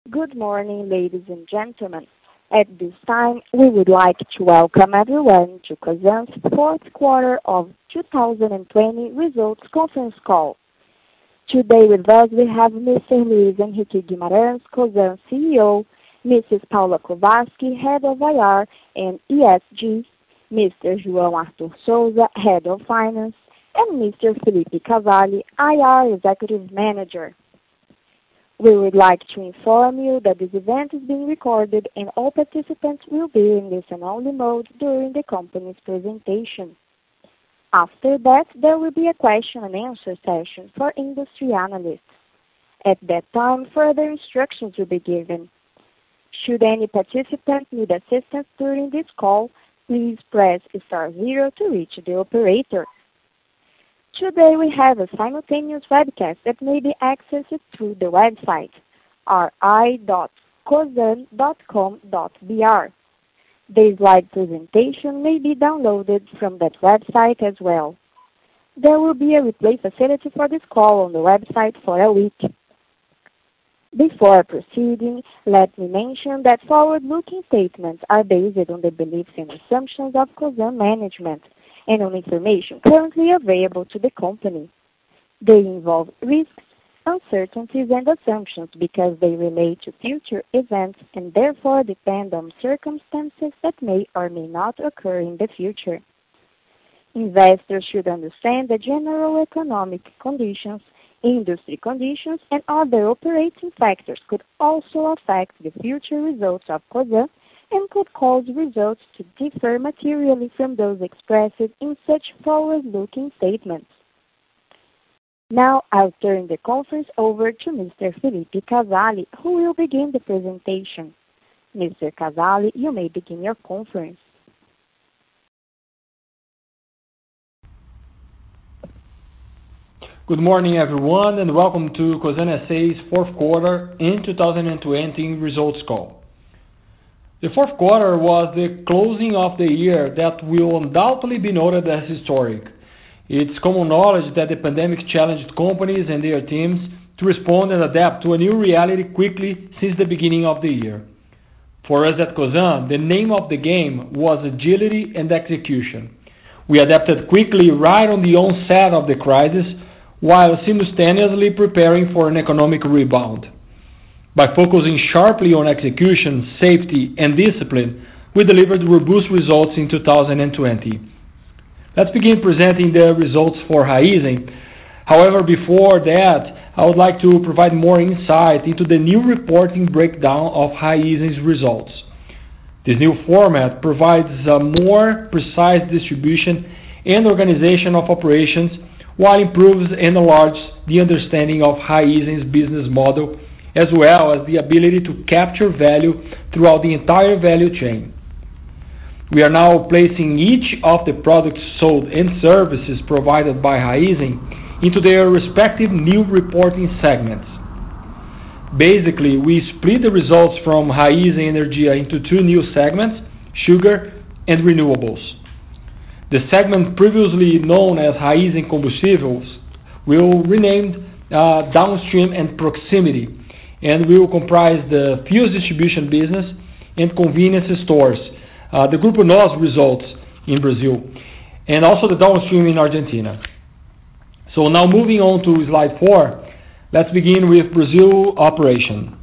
Good morning, ladies and gentlemen. At this time, we would like to welcome everyone to Cosan's fourth quarter of 2020 results conference call. Today with us we have Mr. Luis Henrique Guimarães, Cosan CEO, Mrs. Paula Kovarsky, Head of IR and ESG, Mr. João Arthur Souza, Head of Finance, and Mr. Felipe Cavalli, IR Executive Manager. We would like to inform you that this event is being recorded and all participants will be in listen-only mode during the company's presentation. After that, there will be a question and answer session for industry analysts. At that time, further instructions will be given. Should any participant need assistance during this call, please press *0 to reach the operator. Today we have a simultaneous webcast that may be accessed through the website ri.cosan.com.br. The slide presentation may be downloaded from that website as well. There will be a replay facility for this call on the website for a week. Before proceeding, let me mention that forward-looking statements are based on the beliefs and assumptions of Cosan management and on information currently available to the company. They involve risks, uncertainties, and assumptions because they relate to future events and therefore depend on circumstances that may or may not occur in the future. Investors should understand that general economic conditions, industry conditions, and other operating factors could also affect the future results of Cosan and could cause results to differ materially from those expressed in such forward-looking statements. Now I'll turn the conference over to Mr. Felipe Cavalli, who will begin the presentation. Mr. Cavalli, you may begin your conference. Good morning, everyone, and welcome to Cosan S.A.'s fourth quarter in 2020 results call. The fourth quarter was the closing of the year that will undoubtedly be noted as historic. It's common knowledge that the pandemic challenged companies and their teams to respond and adapt to a new reality quickly since the beginning of the year. For us at Cosan, the name of the game was agility and execution. We adapted quickly right on the onset of the crisis while simultaneously preparing for an economic rebound. By focusing sharply on execution, safety, and discipline, we delivered robust results in 2020. Let's begin presenting the results for Raízen. However, before that, I would like to provide more insight into the new reporting breakdown of Raízen's results. This new format provides a more precise distribution and organization of operations while improves and enlarges the understanding of Raízen's business model as well as the ability to capture value throughout the entire value chain. We are now placing each of the products sold and services provided by Raízen into their respective new reporting segments. Basically, we split the results from Raízen Energia into two new segments, sugar and renewables. The segment previously known as Raízen Combustíveis will renamed Downstream and Proximity, and will comprise the fuels distribution business and convenience stores, the Grupo Nós results in Brazil, and also the downstream in Argentina. So now moving on to slide 4, let's begin with Brazil operation.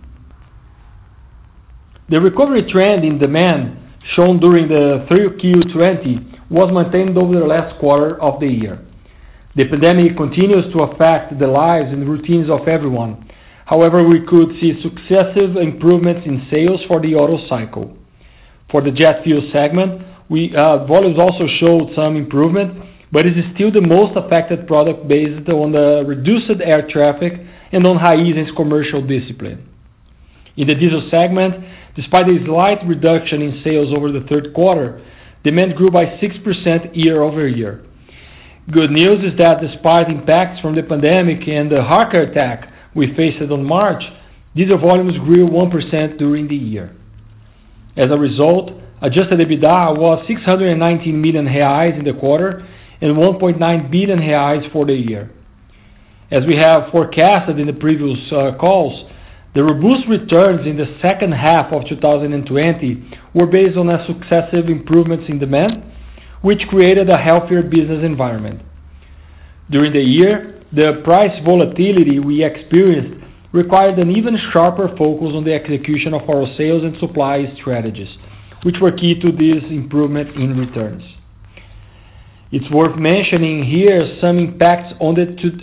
The recovery trend in demand shown during the 3Q20 was maintained over the last quarter of the year. The pandemic continues to affect the lives and routines of everyone. However, we could see successive improvements in sales for the auto cycle. For the jet fuel segment, volumes also showed some improvement, but it is still the most affected product based on the reduced air traffic and on Raízen's commercial discipline. In the diesel segment, despite a slight reduction in sales over the third quarter, demand grew by 6% year over year. Good news is that despite impacts from the pandemic and the hacker attack we faced on March, diesel volumes grew 1% during the year. As a result, adjusted EBITDA was 619 million reais in the quarter and 1.9 billion reais for the year. As we have forecasted in the previous calls, The robust returns in the second half of 2020 were based on successive improvements in demand, which created a healthier business environment. During the year, the price volatility we experienced required an even sharper focus on the execution of our sales and supply strategies, which were key to this improvement in returns. It's worth mentioning here some impacts on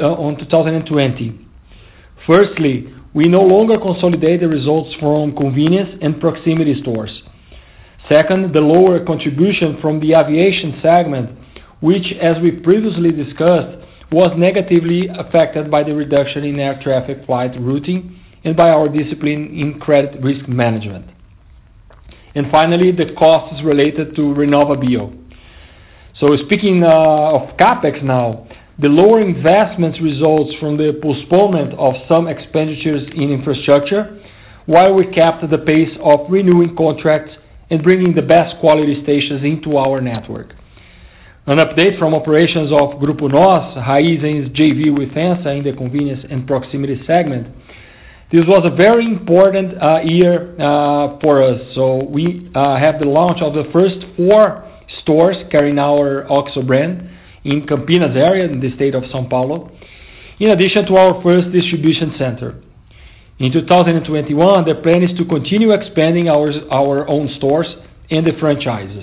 2020. Firstly, we no longer consolidate the results from convenience and proximity stores. Second, the lower contribution from the aviation segment, which, as we previously discussed, was negatively affected by the reduction in air traffic flight routing and by our discipline in credit risk management. And finally, the costs related to RenovaBio. So speaking of CAPEX now, the lower investments results from the postponement of some expenditures in infrastructure, while we kept the pace of renewing contracts and bringing the best quality stations into our network. An update from operations of Grupo Nós, Raízen's JV with FEMSA in the convenience and proximity segment. This was a very important year for us. So we have the launch of the first 4 stores carrying our OXXO brand in Campinas area in the state of São Paulo, in addition to our first distribution center. In 2021, the plan is to continue expanding our own stores and the franchises.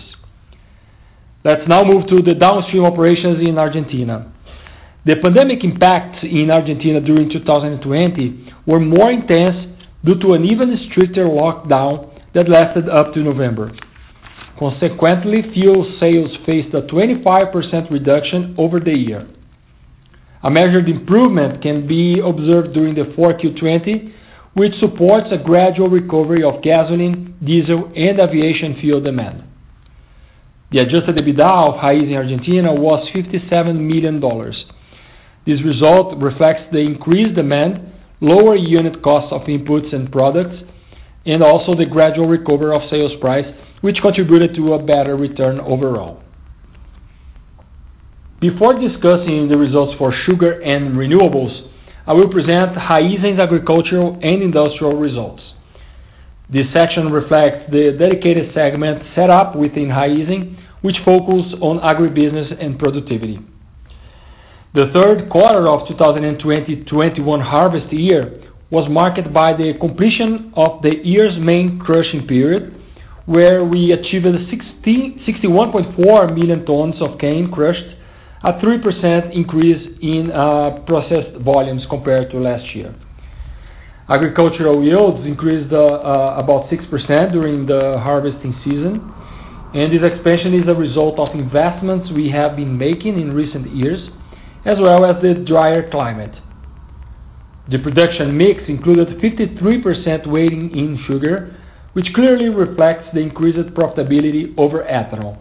Let's now move to the downstream operations in Argentina. The pandemic impacts in Argentina during 2020 were more intense due to an even stricter lockdown that lasted up to November. Consequently, fuel sales faced a 25% reduction over the year. A measured improvement can be observed during the 4Q20, which supports a gradual recovery of gasoline, diesel, and aviation fuel demand. The adjusted EBITDA of Raízen Argentina was $57 million. This result reflects the increased demand, lower unit costs of inputs and products, and also the gradual recovery of sales price, which contributed to a better return overall. Before discussing the results for sugar and renewables, I will present Raízen's agricultural and industrial results. This section reflects the dedicated segment set up within Raízen, which focuses on agribusiness and productivity. The third quarter of 2020-21 harvest year was marked by the completion of the year's main crushing period, where we achieved 61.4 million tons of cane crushed, a 3% increase in processed volumes compared to last year. Agricultural yields increased about 6% during the harvesting season, and this expansion is a result of investments we have been making in recent years, as well as the drier climate. The production mix included 53% weighting in sugar, which clearly reflects the increased profitability over ethanol.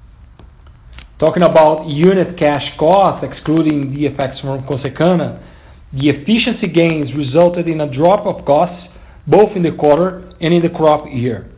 Talking about unit cash costs, excluding the effects from Consecana, the efficiency gains resulted in a drop of costs both in the quarter and in the crop year.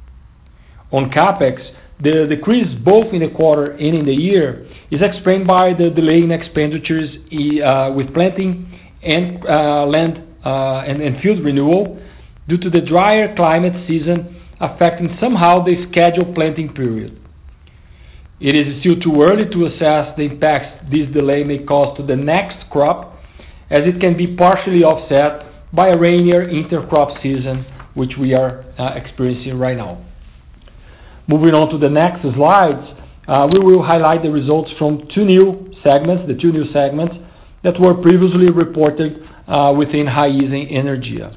On CAPEX, the decrease both in the quarter and in the year is explained by the delay in expenditures with planting and land and field renewal due to the drier climate season affecting somehow the scheduled planting period. It is still too early to assess the impacts this delay may cause to the next crop, as it can be partially offset by a rainier intercrop season, which we are experiencing right now. Moving on to the next slides, we will highlight the results from the two new segments that were previously reported within Raízen Energia.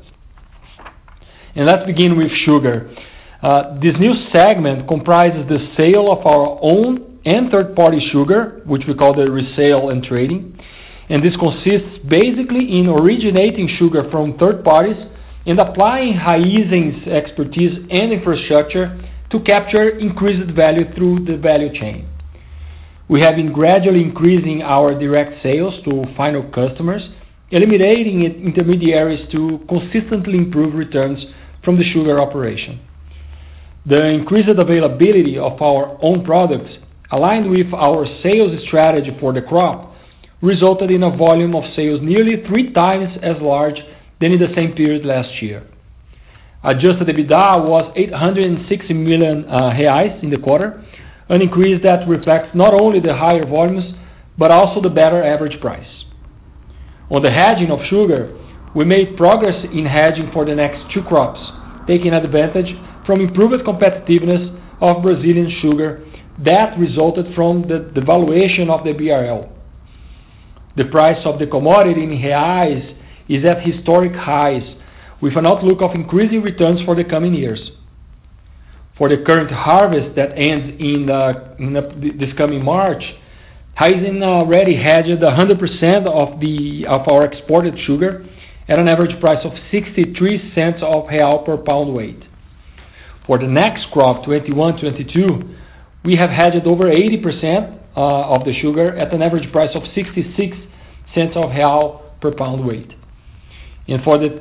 And let's begin with sugar. This new segment comprises the sale of our own and third-party sugar, which we call the resale and trading. And this consists basically in originating sugar from third parties and applying Raízen's expertise and infrastructure to capture increased value through the value chain. We have been gradually increasing our direct sales to final customers, eliminating intermediaries to consistently improve returns from the sugar operation. The increased availability of our own products, aligned with our sales strategy for the crop, resulted in a volume of sales nearly 3 times as large than in the same period last year. Adjusted EBITDA was 860 million reais in the quarter, an increase that reflects not only the higher volumes, but also the better average price. On the hedging of sugar, we made progress in hedging for the next two crops, taking advantage from improved competitiveness of Brazilian sugar that resulted from the devaluation of the BRL. The price of the commodity in reais is at historic highs, with an outlook of increasing returns for the coming years. For the current harvest that ends in this coming March, Raízen already hedged 100% of our exported sugar at an average price of 63 cents of real per pound weight. For the next crop, 21-22, we have hedged over 80% of the sugar at an average price of 66 cents of real per pound weight. And for the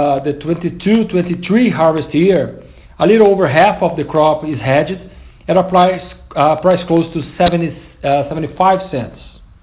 22-23 harvest year, a little over half of the crop is hedged at a price close to 75 cents.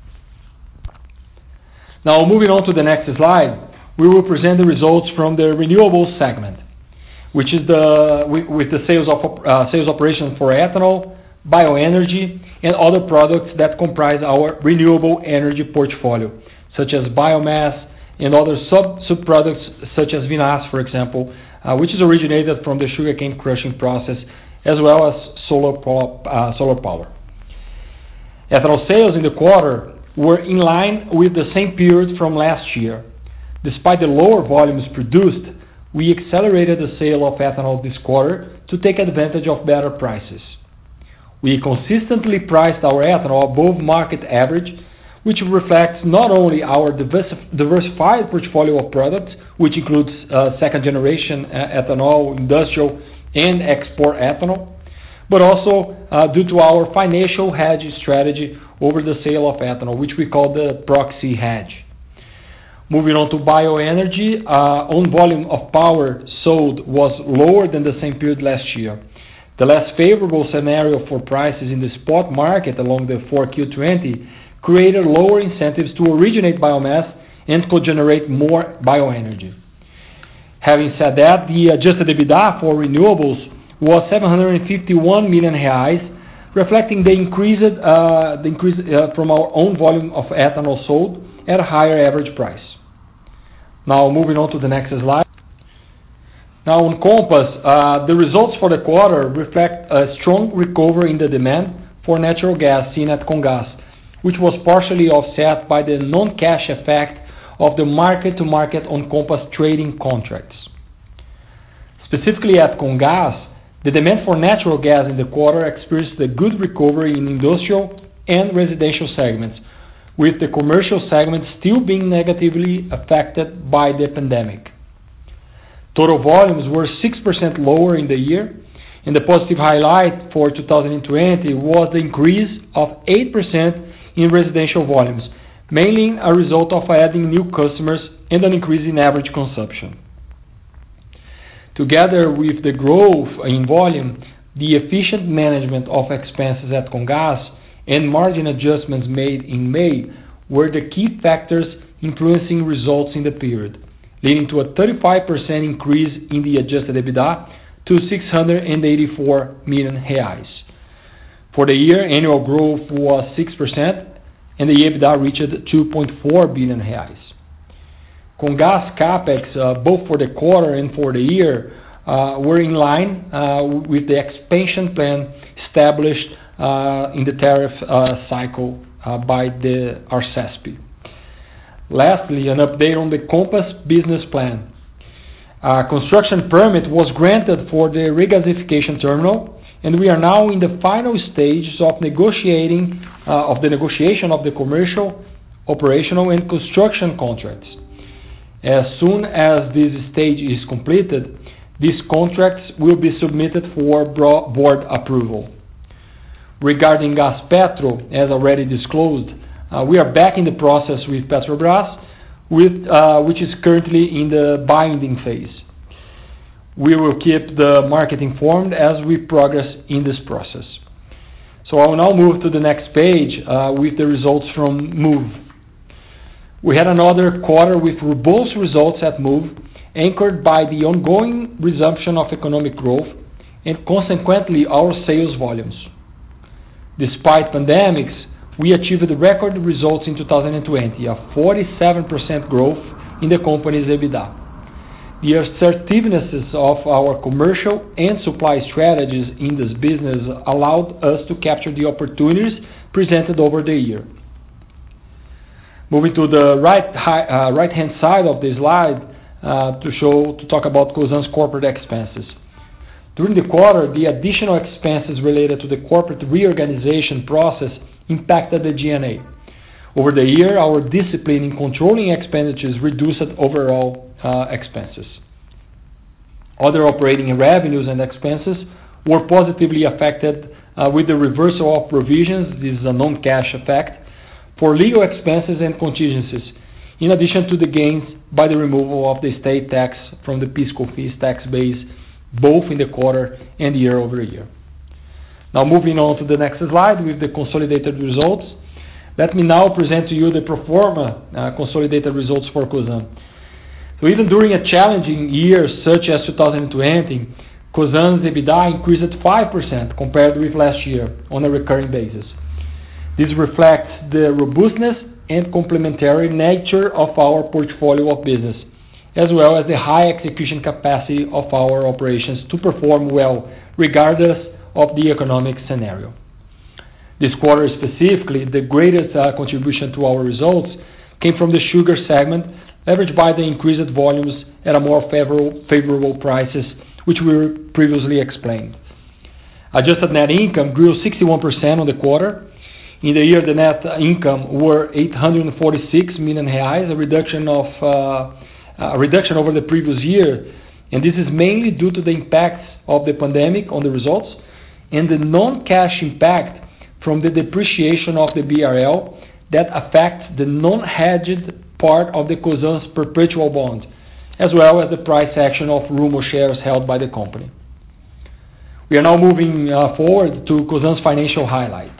Now, moving on to the next slide, we will present the results from the renewables segment, which is with the sales operation for ethanol, bioenergy, and other products that comprise our renewable energy portfolio, such as biomass and other sub-products such as vinasse, for example, which is originated from the sugarcane crushing process, as well as solar power. Ethanol sales in the quarter were in line with the same period from last year. Despite the lower volumes produced, we accelerated the sale of ethanol this quarter to take advantage of better prices. We consistently priced our ethanol above market average, which reflects not only our diversified portfolio of products, which includes second-generation ethanol, industrial, and export ethanol, but also due to our financial hedge strategy over the sale of ethanol, which we call the proxy hedge. Moving on to bioenergy, own volume of power sold was lower than the same period last year. The less favorable scenario for prices in the spot market along the 4Q20 created lower incentives to originate biomass and could generate more bioenergy. Having said that, the adjusted EBITDA for renewables was 751 million reais, reflecting the increase from our own volume of ethanol sold at a higher average price. Now, moving on to the next slide. Now, on Compass, the results for the quarter reflect a strong recovery in the demand for natural gas seen at Comgás, which was partially offset by the non-cash effect of the market-to-market on Compass trading contracts. Specifically at Comgás, the demand for natural gas in the quarter experienced a good recovery in industrial and residential segments, with the commercial segment still being negatively affected by the pandemic. Total volumes were 6% lower in the year, and the positive highlight for 2020 was the increase of 8% in residential volumes, mainly a result of adding new customers and an increase in average consumption. Together with the growth in volume, the efficient management of expenses at Comgás and margin adjustments made in May were the key factors influencing results in the period, leading to a 35% increase in the adjusted EBITDA to 684 million reais. For the year, annual growth was 6%, and the EBITDA reached 2.4 billion reais. Comgás CAPEX, both for the quarter and for the year, were in line with the expansion plan established in the tariff cycle by the ARSESP. Lastly, an update on the Compass business plan. A construction permit was granted for the regasification terminal, and we are now in the final stages of the negotiation of the commercial, operational, and construction contracts. As soon as this stage is completed, these contracts will be submitted for board approval. Regarding Gaspetro, as already disclosed, we are back in the process with Petrobras, which is currently in the binding phase. We will keep the market informed as we progress in this process. So I will now move to the next page with the results from Moove. We had another quarter with robust results at Moove, anchored by the ongoing resumption of economic growth and consequently our sales volumes. Despite pandemics, we achieved record results in 2020, a 47% growth in the company's EBITDA. The assertiveness of our commercial and supply strategies in this business allowed us to capture the opportunities presented over the year. Moving to the right-hand side of the slide to talk about Cosan's corporate expenses. During the quarter, the additional expenses related to the corporate reorganization process impacted the G&A. Over the year, our discipline in controlling expenditures reduced overall expenses. Other operating revenues and expenses were positively affected with the reversal of provisions, this is a non-cash effect, for legal expenses and contingencies, in addition to the gains by the removal of the state tax from the PIS/COFINS tax base, both in the quarter and year over year. Now moving on to the next slide with the consolidated results. Let me now present to you the pro forma consolidated results for Cosan. So even during a challenging year such as 2020, Cosan's EBITDA increased 5% compared with last year on a recurring basis. This reflects the robustness and complementary nature of our portfolio of business, as well as the high execution capacity of our operations to perform well regardless of the economic scenario. This quarter specifically, the greatest contribution to our results came from the sugar segment, leveraged by the increased volumes at a more favorable prices, which we previously explained. Adjusted net income grew 61% on the quarter. In the year, the net income were 846 million reais, a reduction over the previous year, and this is mainly due to the impacts of the pandemic on the results and the non-cash impact from the depreciation of the BRL that affects the non-hedged part of the Cosan's perpetual bond, as well as the price action of Rumo shares held by the company. We are now moving forward to Cosan's financial highlights.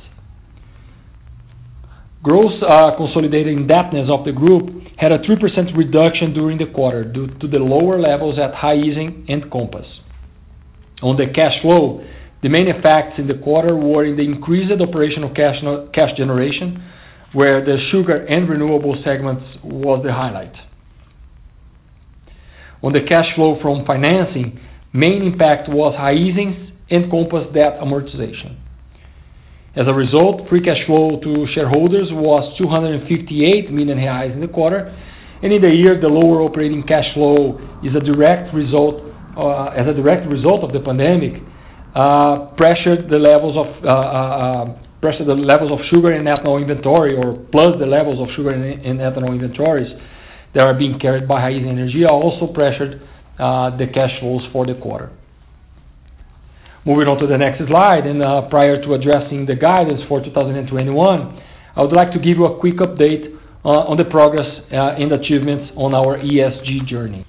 Gross consolidated indebtedness of the group had a 3% reduction during the quarter due to the lower levels at Raízen and Compass. On the cash flow, the main effects in the quarter were in the increased operational cash generation, where the sugar and renewable segments was the highlight. On the cash flow from financing, main impact was Raízen's and Compass debt amortization. As a result, free cash flow to shareholders was 258 million reais in the quarter, and in the year, the lower operating cash flow is a direct result of the pandemic, pressured the levels of sugar and ethanol inventory, or plus the levels of sugar and ethanol inventories that are being carried by Raízen Energia, also pressured the cash flows for the quarter. Moving on to the next slide, and prior to addressing the guidance for 2021, I would like to give you a quick update on the progress and achievements on our ESG journey.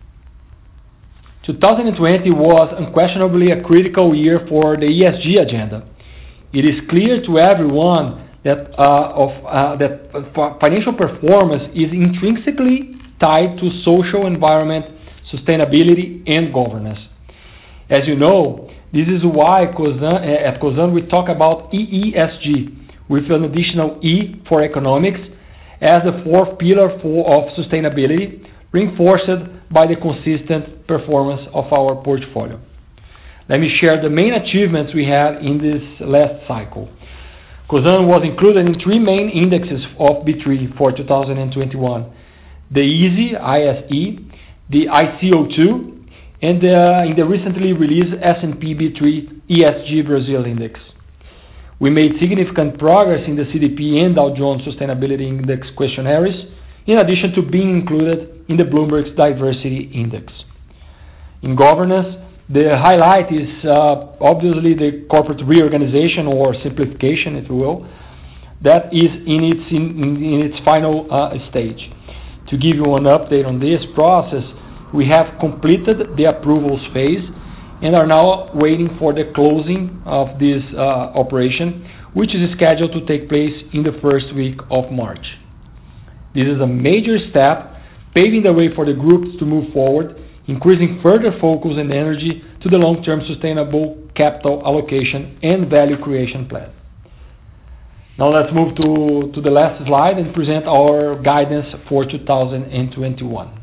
2020 was unquestionably a critical year for the ESG agenda. It is clear to everyone that financial performance is intrinsically tied to social environment, sustainability, and governance. As you know, this is why at Cosan we talk about EESG, with an additional E for economics, as the fourth pillar of sustainability, reinforced by the consistent performance of our portfolio. Let me share the main achievements we had in this last cycle. Cosan was included in three main indexes of B3 for 2021: the ISE, the ICO2, and in the recently released S&P B3 ESG Brazil Index. We made significant progress in the CDP and Dow Jones Sustainability Index questionnaires, in addition to being included in the Bloomberg Diversity Index. In governance, the highlight is obviously the corporate reorganization, or simplification, if you will, that is in its final stage. To give you an update on this process, we have completed the approvals phase and are now waiting for the closing of this operation, which is scheduled to take place in the first week of March. This is a major step, paving the way for the groups to move forward, increasing further focus and energy to the long-term sustainable capital allocation and value creation plan. Now let's move to the last slide and present our guidance for 2021.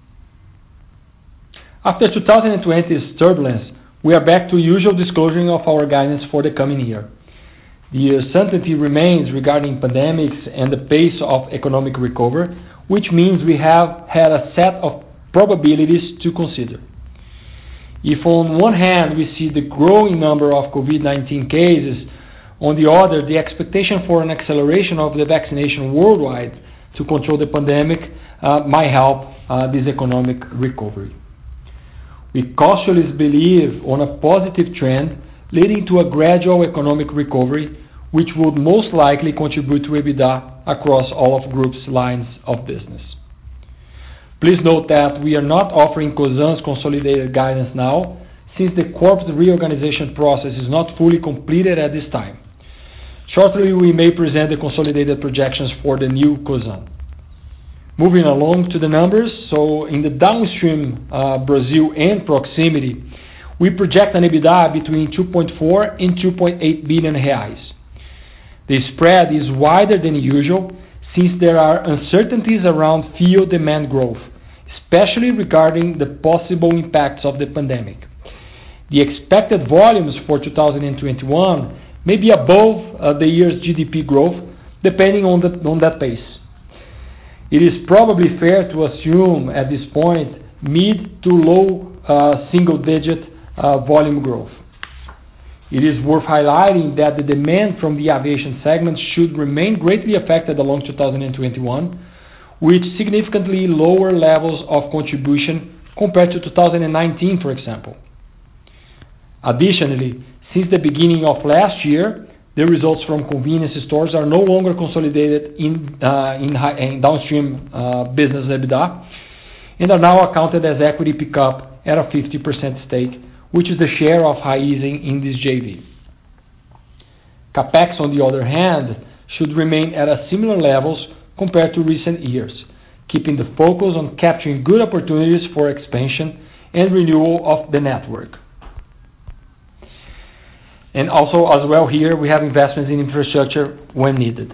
After 2020's turbulence, we are back to usual disclosure of our guidance for the coming year. The uncertainty remains regarding pandemics and the pace of economic recovery, which means we have had a set of probabilities to consider. If on one hand we see the growing number of COVID-19 cases, on the other, the expectation for an acceleration of the vaccination worldwide to control the pandemic might help this economic recovery. We cautiously believe on a positive trend leading to a gradual economic recovery, which would most likely contribute to EBITDA across all of Group's lines of business. Please note that we are not offering Cosan's consolidated guidance now, since the corporate reorganization process is not fully completed at this time. Shortly, we may present the consolidated projections for the new Cosan. Moving along to the numbers, so in the downstream Brazil and proximity, we project an EBITDA between 2.4 and 2.8 billion reais. The spread is wider than usual since there are uncertainties around fuel demand growth, especially regarding the possible impacts of the pandemic. The expected volumes for 2021 may be above the year's GDP growth, depending on that pace. It is probably fair to assume at this point mid to low single-digit volume growth. It is worth highlighting that the demand from the aviation segment should remain greatly affected along 2021, with significantly lower levels of contribution compared to 2019, for example. Additionally, since the beginning of last year, the results from convenience stores are no longer consolidated in downstream business EBITDA and are now accounted as equity pickup at a 50% stake, which is the share of Raízen in this JV. Capex, on the other hand, should remain at a similar levels compared to recent years, keeping the focus on capturing good opportunities for expansion and renewal of the network. And also, as well here, we have investments in infrastructure when needed.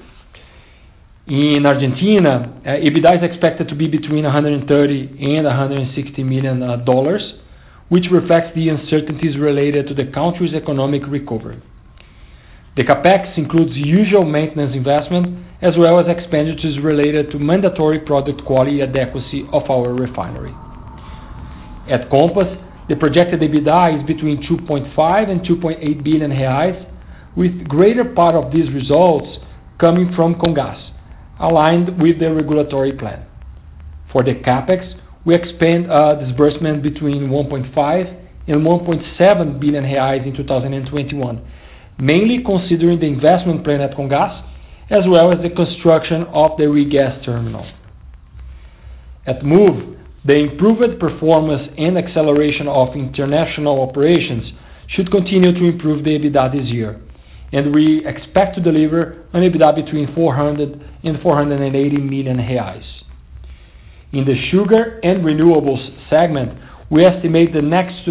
In Argentina, EBITDA is expected to be between $130 and $160 million, which reflects the uncertainties related to the country's economic recovery. The capex includes usual maintenance investment as well as expenditures related to mandatory product quality adequacy of our refinery. At Compass, the projected EBITDA is between 2.5 and 2.8 billion reais, with greater part of these results coming from Comgás, aligned with the regulatory plan. For the capex, we expect disbursement between 1.5 and 1.7 billion reais in 2021, mainly considering the investment plan at Comgás, as well as the construction of the regas terminal. At Moove, the improved performance and acceleration of international operations should continue to improve the EBITDA this year, and we expect to deliver an EBITDA between 400 and 480 million reais. In the sugar and renewables segment, we estimate the next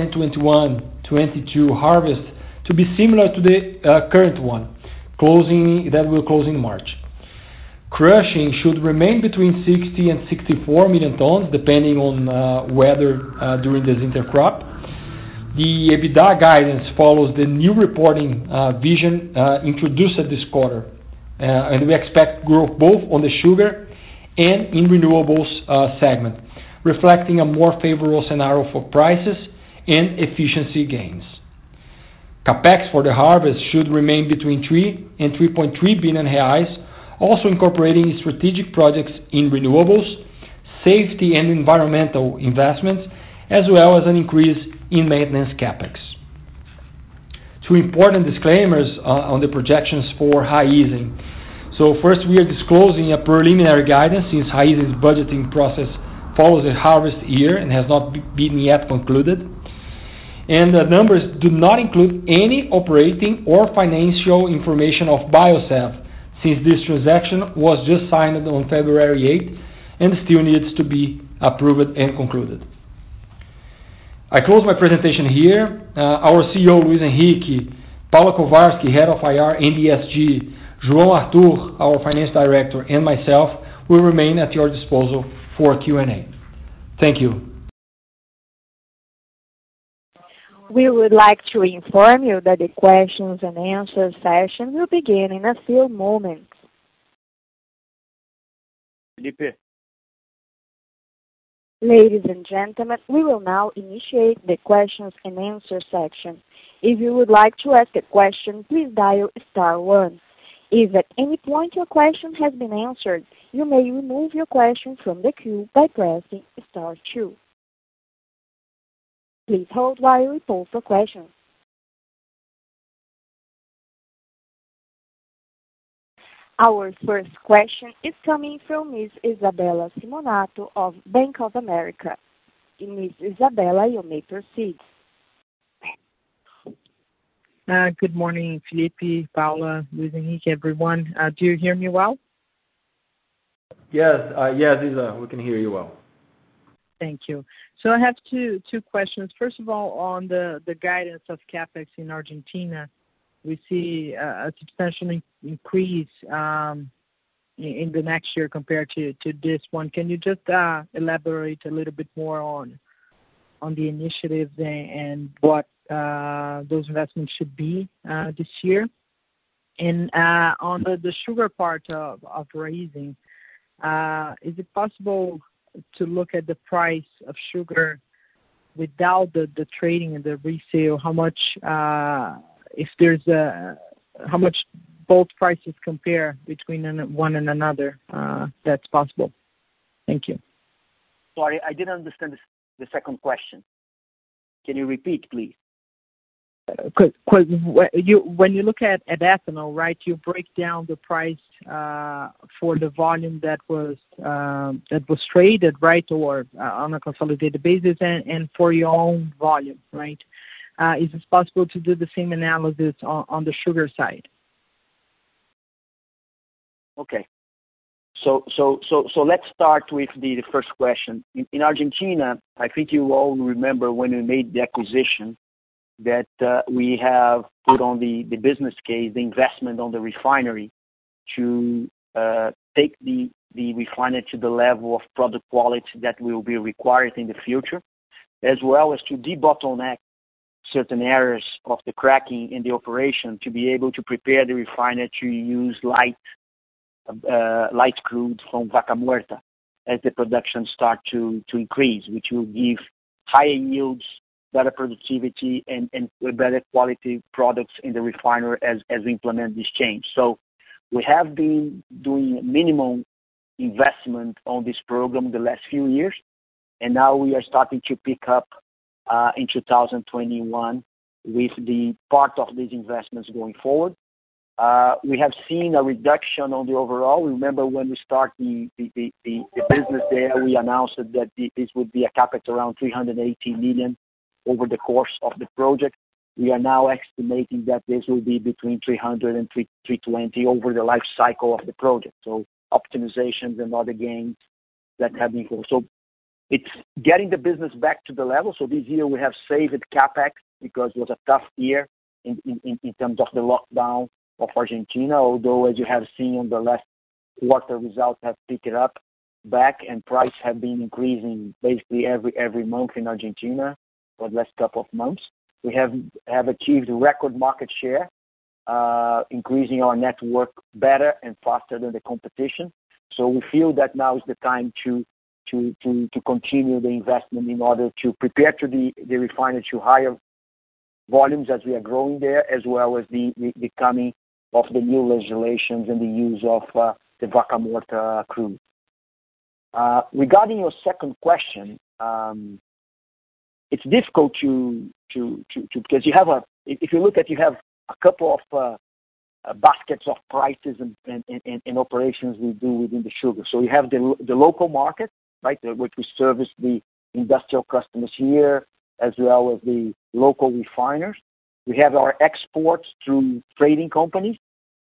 2021-22 harvest to be similar to the current one, that will close in March. Crushing should remain between 60 and 64 million tons, depending on weather during this intercrop. The EBITDA guidance follows the new reporting vision introduced at this quarter, and we expect growth both on the sugar and in renewables segment, reflecting a more favorable scenario for prices and efficiency gains. Capex for the harvest should remain between 3 and 3.3 billion reais, also incorporating strategic projects in renewables, safety and environmental investments, as well as an increase in maintenance capex. Two important disclaimers on the projections for Raízen. So first, we are disclosing a preliminary guidance since Raízen's budgeting process follows a harvest year and has not been yet concluded. And the numbers do not include any operating or financial information of Biosev, since this transaction was just signed on February 8th and still needs to be approved and concluded. I close my presentation here. Our CEO, Luis Henrique, Paula Kowarski, Head of IR and ESG, João Arthur, our Finance Director, and myself will remain at your disposal for Q&A. Thank you. We would like to inform you that the questions and answers session will begin in a few moments. Felipe. Ladies and gentlemen, we will now initiate the questions and answer section. If you would like to ask a question, please dial *1. If at any point your question has been answered, you may remove your question from the queue by pressing *2. Please hold while we poll for questions. Our first question is coming from Ms. Isabella Simonato of Bank of America. Ms. Isabella, you may proceed. Good morning, Felipe, Paula, Luis Henrique, everyone. Do you hear me well? Yes, Isa, we can hear you well. Thank you. So I have two questions. First of all, on the guidance of CapEx in Argentina, we see a substantial increase in the next year compared to this one. Can you just elaborate a little bit more on the initiatives and what those investments should be this year? And on the sugar part of raising, is it possible to look at the price of sugar without the trading and the resale? How much, how much both prices compare between one and another? That's possible. Thank you. Sorry, I didn't understand the second question. Can you repeat, please? When you look at ethanol, right, you break down the price for the volume that was traded, right, or on a consolidated basis, and for your own volume, right? Is it possible to do the same analysis on the sugar side? Okay. So let's start with the first question. In Argentina, I think you all remember when we made the acquisition that we have put on the business case, the investment on the refinery to take the refinery to the level of product quality that will be required in the future, as well as to debottleneck certain areas of the cracking in the operation to be able to prepare the refinery to use light crude from Vaca Muerta as the production start to increase, which will give higher yields, better productivity, and better quality products in the refinery as we implement this change. So we have been doing minimum investment on this program the last few years, and now we are starting to pick up in 2021 with the part of these investments going forward. We have seen a reduction on the overall. Remember when we start the business there, we announced that this would be a capex around 380 million over the course of the project. We are now estimating that this will be between 300 and 320 over the life cycle of the project. So optimizations and other gains that have been for. So it's getting the business back to the level. So this year we have saved capex because it was a tough year in terms of the lockdown of Argentina, although as you have seen on the last quarter results have picked it up back and price have been increasing basically every month in Argentina for the last couple of months. We have achieved record market share, increasing our network better and faster than the competition. So we feel that now is the time to continue the investment in order to prepare to the refinery to higher volumes as we are growing there, as well as the coming of the new legislations and the use of the Vaca Muerta crude. Regarding your second question, it's difficult to because you have if you look at you have a couple of baskets of prices and operations we do within the sugar. So you have the local market, right, which we service the industrial customers here, as well as the local refiners. We have our exports through trading companies,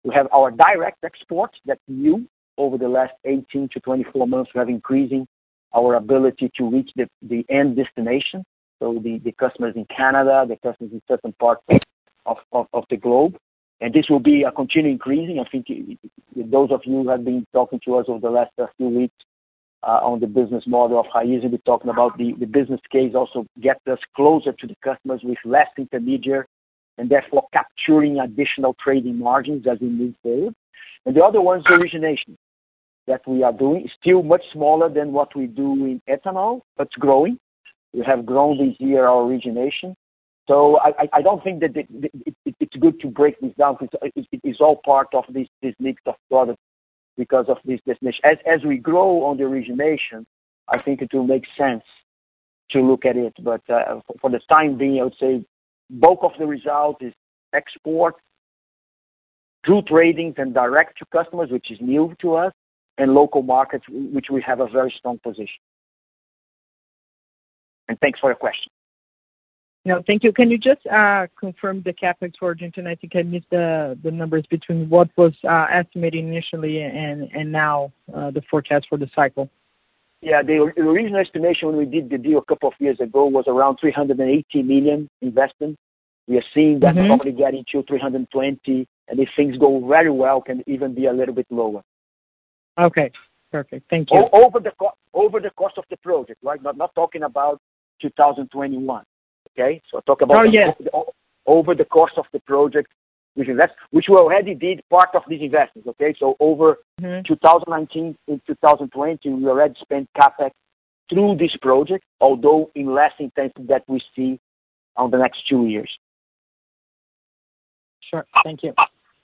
We have our direct exports that new over the last 18 to 24 months. We have increasing our ability to reach the end destination. So the customers in Canada, the customers in certain parts of the globe. And this will be a continue increasing. I think those of you who have been talking to us over the last few weeks on the business model of Raízen, we're talking about the business case also gets us closer to the customers with less intermediary and therefore capturing additional trading margins as we move forward. And the other one is the origination that we are doing. It's still much smaller than what we do in ethanol, but it's growing. We have grown this year our origination. So I don't think that it's good to break this down because it's all part of this mix of products because of this destination. As we grow on the origination, I think it will make sense to look at it. But for the time being, I would say bulk of the result is export through tradings and direct to customers, which is new to us, and local markets, which we have a very strong position. And thanks for your question. No, thank you. Can you just confirm the capex for Argentina? I think I missed the numbers between what was estimated initially and now the forecast for the cycle. Yeah, the original estimation when we did the deal a couple of years ago was around 380 million investment. We are seeing that probably getting to 320, and if things go very well, can even be a little bit lower. Okay, perfect. Thank you. Over the cost of the project, right? Not talking about 2021. Okay, so talk about over the course of the project, which we already did part of these investments. Okay, so over 2019 and 2020, we already spent capex through this project, although in less intensity that we see on the next 2 years. Sure, thank you.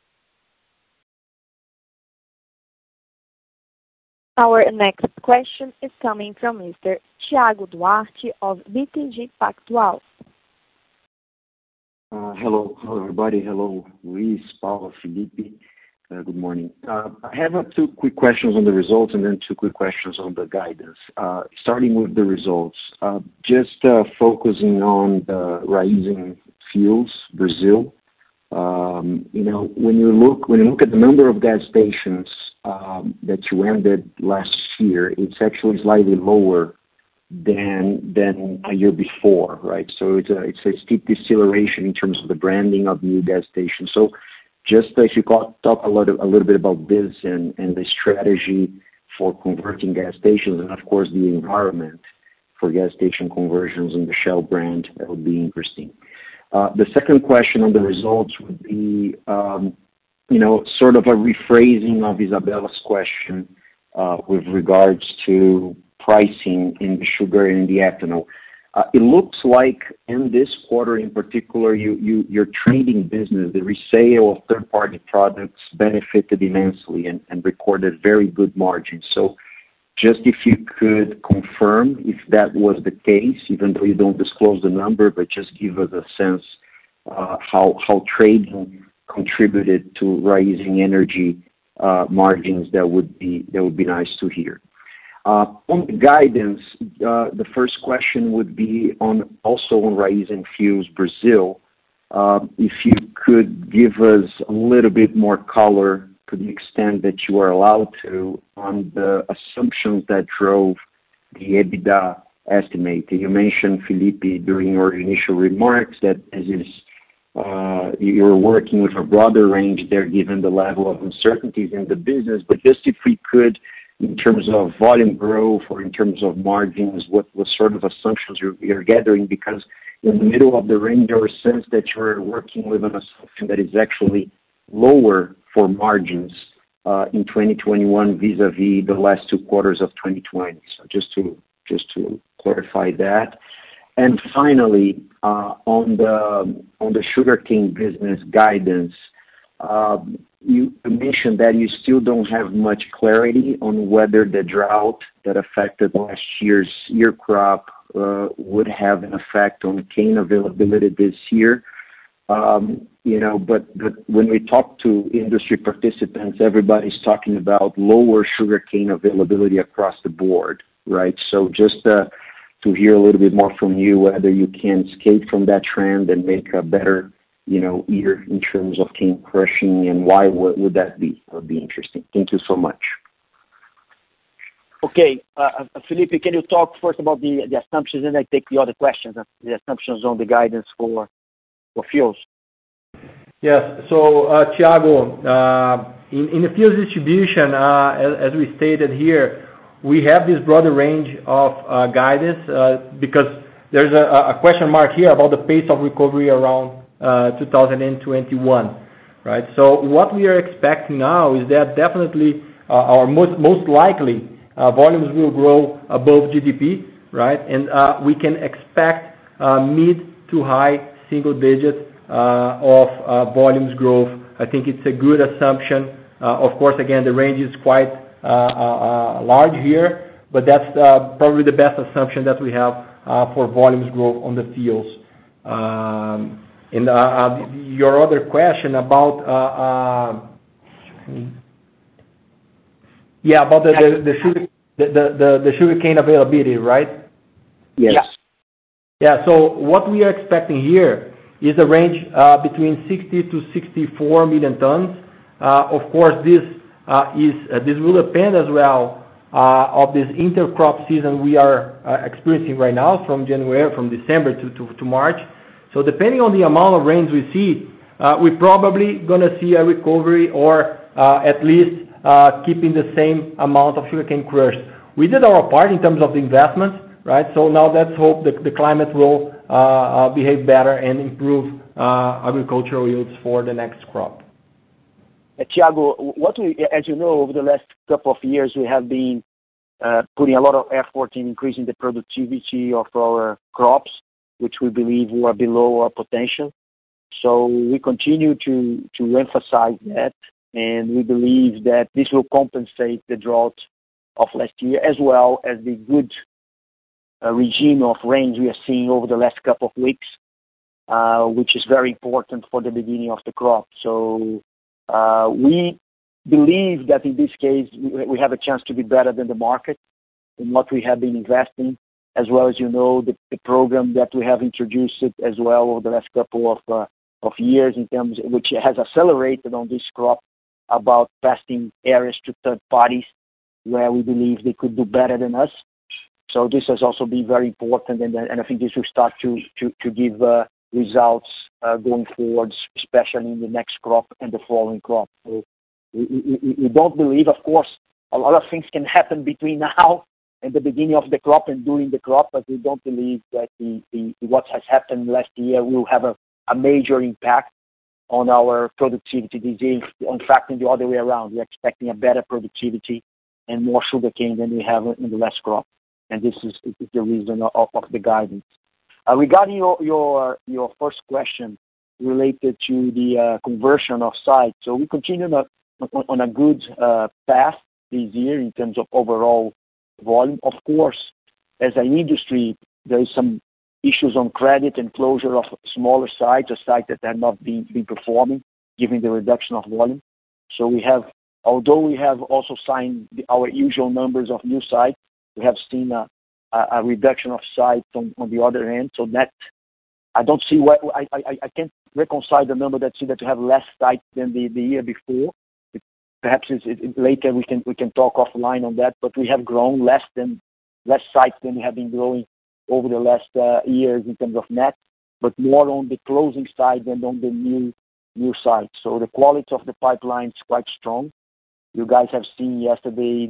Our next question is coming from Mr. Thiago Duarte of BTG Pactual. Hello, everybody. Hello, Luis, Paulo, Felipe. Good morning. I have 2 quick questions on the results and then 2 quick questions on the guidance. Starting with the results, just focusing on the Raízen Fuels Brazil. When you look at the number of gas stations that you ended last year, it's actually slightly lower than a year before, right? So it's a steep deceleration in terms of the branding of new gas stations. So just if you could talk a little bit about this and the strategy for converting gas stations and of course the environment for gas station conversions in the Shell brand, that would be interesting. The second question on the results would be, sort of a rephrasing of Isabella's question with regards to pricing in the sugar and the ethanol. It looks like in this quarter in particular, your trading business, the resale of third-party products benefited immensely and recorded very good margins. So just if you could confirm if that was the case, even though you don't disclose the number, but just give us a sense how trading contributed to Raízen Energy margins, that would be nice to hear. On the guidance, the first question would be also on Raízen Fuels Brazil. If you could give us a little bit more color to the extent that you are allowed to on the assumptions that drove the EBITDA estimate. You mentioned, Felipe, during your initial remarks that you're working with a broader range there given the level of uncertainties in the business, but just if we could, in terms of volume growth or in terms of margins, what sort of assumptions you're gathering, because in the middle of the range, there is a sense that you're working with an assumption that is actually lower for margins in 2021 vis-a-vis the last 2 quarters of 2020. So just to clarify that. And finally, on the sugarcane business guidance, you mentioned that you still don't have much clarity on whether the drought that affected last year's year crop would have an effect on cane availability this year. But when we talk to industry participants, everybody's talking about lower sugarcane availability across the board, right? So just to hear a little bit more from you, whether you can escape from that trend and make a better year in terms of cane crushing, and why would that be? That would be interesting. Thank you so much. Okay, Felipe, can you talk first about the assumptions, and I take the other questions, the assumptions on the guidance for fuels? Yes. So, Thiago, in the fuels distribution, as we stated here, we have this broader range of guidance because there's a question mark here about the pace of recovery around 2021, right? So what we are expecting now is that definitely, or most likely, volumes will grow above GDP, right? And we can expect mid to high single digit of volumes growth. I think it's a good assumption. Of course, again, the range is quite large here, but that's probably the best assumption that we have for volumes growth on the fuels. And your other question about about the sugarcane availability, right? Yes. Yeah. So what we are expecting here is a range between 60 to 64 million tons. Of course, this will depend as well of this intercrop season we are experiencing right now from December to March. So depending on the amount of rains we see, we're probably going to see a recovery or at least keeping the same amount of sugarcane crushed. We did our part in terms of the investments, right? So now let's hope that the climate will behave better and improve agricultural yields for the next crop. Thiago, as you know, over the last couple of years, we have been putting a lot of effort in increasing the productivity of our crops, which we believe were below our potential. So we continue to emphasize that, and we believe that this will compensate the drought of last year, as well as the good regime of rains we are seeing over the last couple of weeks, which is very important for the beginning of the crop. So we believe that in this case, we have a chance to be better than the market in what we have been investing, as well as, the program that we have introduced it as well over the last couple of years in terms, which has accelerated on this crop about passing areas to third parties where we believe they could do better than us. So this has also been very important, and I think this will start to give results going forward, especially in the next crop and the following crop. So we don't believe, of course, a lot of things can happen between now and the beginning of the crop and during the crop, but we don't believe that what has happened last year will have a major impact on our productivity this year. In fact, in the other way around, we're expecting a better productivity and more sugarcane than we have in the last crop. And this is the reason of the guidance. Regarding your first question related to the conversion of sites, so we continue on a good path this year in terms of overall volume. Of course, as an industry, there is some issues on credit and closure of smaller sites or sites that have not been performing, given the reduction of volume. So although we have also signed our usual numbers of new sites, we have seen a reduction of sites on the other end. So that I don't see why I can't reconcile the number that you have less sites than the year before. Perhaps later we can talk offline on that. But we have grown less sites than we have been growing over the last years in terms of net, but more on the closing side than on the new sites. So the quality of the pipeline is quite strong. You guys have seen yesterday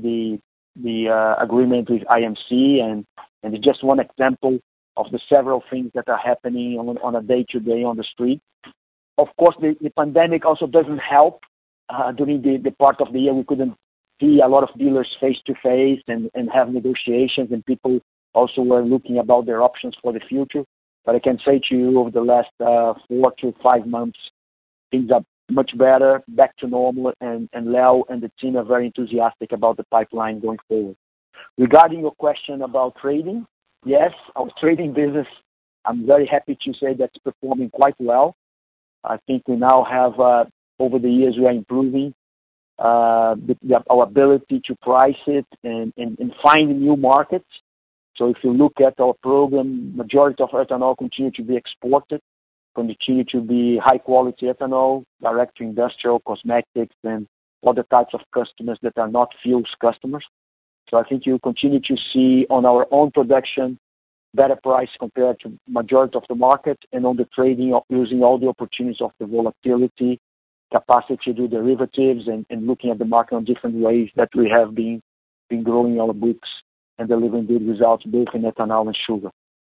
the agreement with IMC, and it's just one example of the several things that are happening on a day-to-day on the street. Of course, the pandemic also doesn't help. During the part of the year, we couldn't see a lot of dealers face-to-face and have negotiations, and people also were looking about their options for the future. But I can say to you, over the last 4 to 5 months, things are much better, back to normal, and Leo and the team are very enthusiastic about the pipeline going forward. Regarding your question about trading, yes, our trading business, I'm very happy to say that's performing quite well. I think we now have, over the years, we are improving our ability to price it and find new markets. So if you look at our program, majority of ethanol continue to be exported. continue to be high-quality ethanol, direct to industrial, cosmetics, and other types of customers that are not fuels customers. So I think you continue to see on our own production better price compared to majority of the market, and on the trading using all the opportunities of the volatility, capacity to do derivatives, and looking at the market on different ways that we have been growing our books and delivering good results both in ethanol and sugar.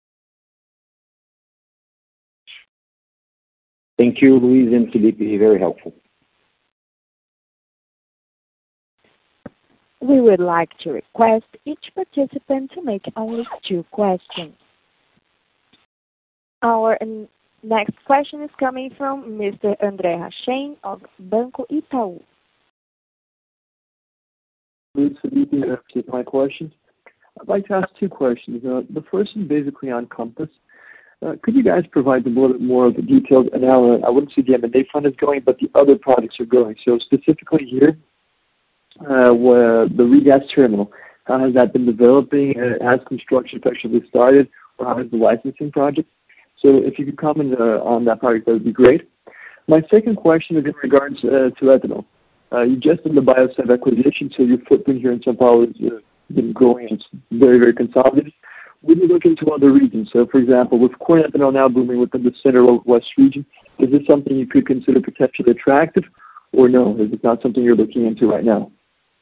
Thank you, Luis and Felipe. Very helpful. We would like to request each participant to make only 2 questions. Our next question is coming from Mr. André Hachem of Banco Itaú. Luis, Felipe, take my questions. I'd like to ask 2 questions. The first is basically on Compass. Could you guys provide a little bit more of the details? And now I wouldn't say the M&A fund is going, but the other projects are going. So specifically here, where the regas terminal, how has that been developing? Has construction actually started, or how is the licensing project? So if you could comment on that project, that would be great. My second question is in regards to ethanol. You just did the Biosev acquisition, so your footprint here in São Paulo has been growing. It's very, very consolidated. Would you look into other regions? So, for example, with corn ethanol now booming within the Center West region, is this something you could consider potentially attractive, or no? Is it not something you're looking into right now?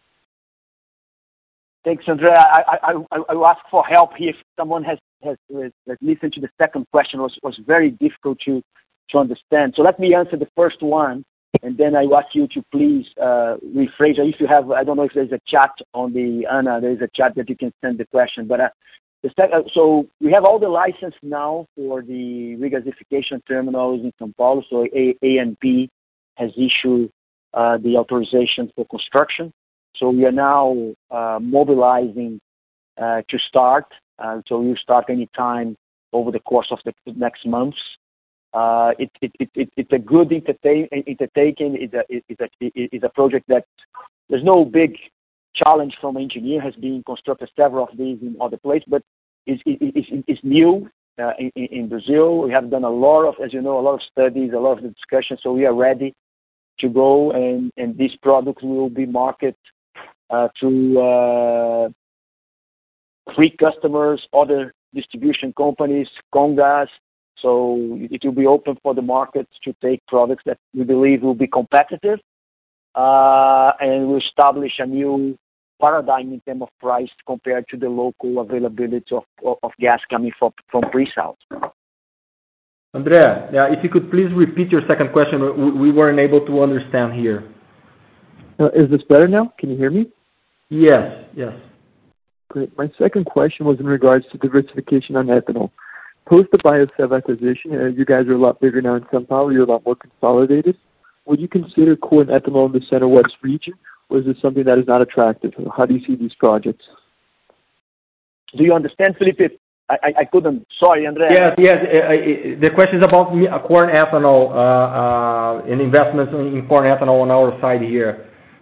Thanks, Andre. I will ask for help here if someone has listened to the second question. It was very difficult to understand. So let me answer the first one, and then I ask you to please rephrase. If you have, I don't know if there's a chat on the Ana, there is a chat that you can send the question. But so we have all the license now for the regasification terminals in São Paulo. So ANP has issued the authorization for construction. So we are now mobilizing to start. So we'll start any time over the course of the next months. It's a good undertaking. It's a project that there's no big challenge from engineer. Has been constructed several of these in other places, but it's new in Brazil. We have done a lot of, as you know, a lot of studies, a lot of discussions. So we are ready to go, and these products will be marketed to free customers, other distribution companies, Comgás. So it will be open for the market to take products that we believe will be competitive, and will establish a new paradigm in terms of price compared to the local availability of gas coming from pre-salt. Andrea, if you could please repeat your second question. We weren't able to understand here. Is this better now? Can you hear me? Yes. Great. My second question was in regards to diversification on ethanol. Post the Biosev acquisition, you guys are a lot bigger now in São Paulo. You're a lot more consolidated. Would you consider corn ethanol in the Center West region, or is this something that is not attractive? How do you see these projects? Do you understand, Felipe? I couldn't. Sorry, Andrea. Yes. The question is about corn ethanol and investments in corn ethanol on our side here.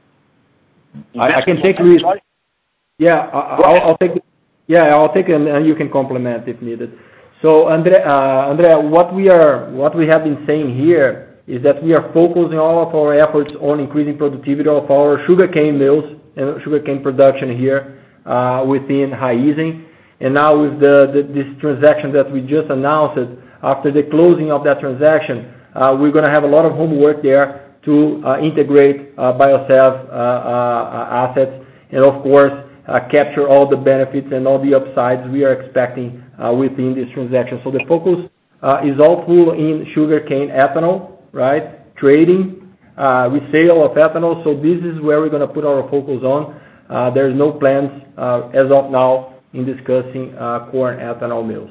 I can take it. Yeah, I'll take it. Yeah, I'll take it, and you can complement if needed. So, Andrea, what we have been saying here is that we are focusing all of our efforts on increasing productivity of our sugarcane mills and sugarcane production here within Raízen. And now with this transaction that we just announced, after the closing of that transaction, we're going to have a lot of homework there to integrate Biosev assets, and of course capture all the benefits and all the upsides we are expecting within this transaction. So the focus is all full in sugarcane ethanol, right? Trading, resale of ethanol. So this is where we're going to put our focus on. There's no plans as of now in discussing corn ethanol mills.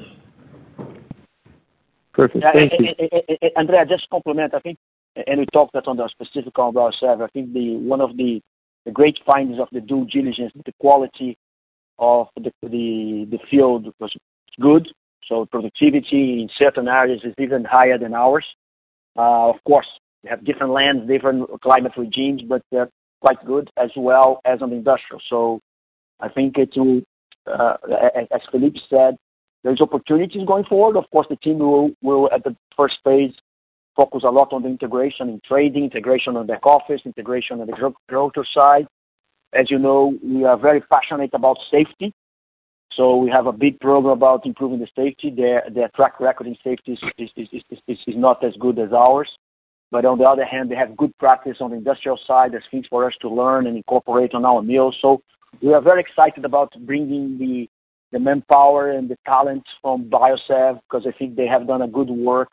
Perfect. Thank you. Andrea, just compliment, I think, and we talked that on the specific on Biosev. I think one of the great findings of the due diligence, the quality of the field was good. So productivity in certain areas is even higher than ours. Of course, we have different lands, different climate regimes, but they're quite good as well as on the industrial. So I think it will, as Felipe said, there's opportunities going forward. Of course, the team will at the first phase focus a lot on the integration in trading, integration on back office, integration on the grower side. As you know, we are very passionate about safety. So we have a big program about improving the safety. Their track record in safety is not as good as ours. But on the other hand, they have good practice on the industrial side. There's things for us to learn and incorporate on our mills. So we are very excited about bringing the manpower and the talents from Biosev, because I think they have done a good work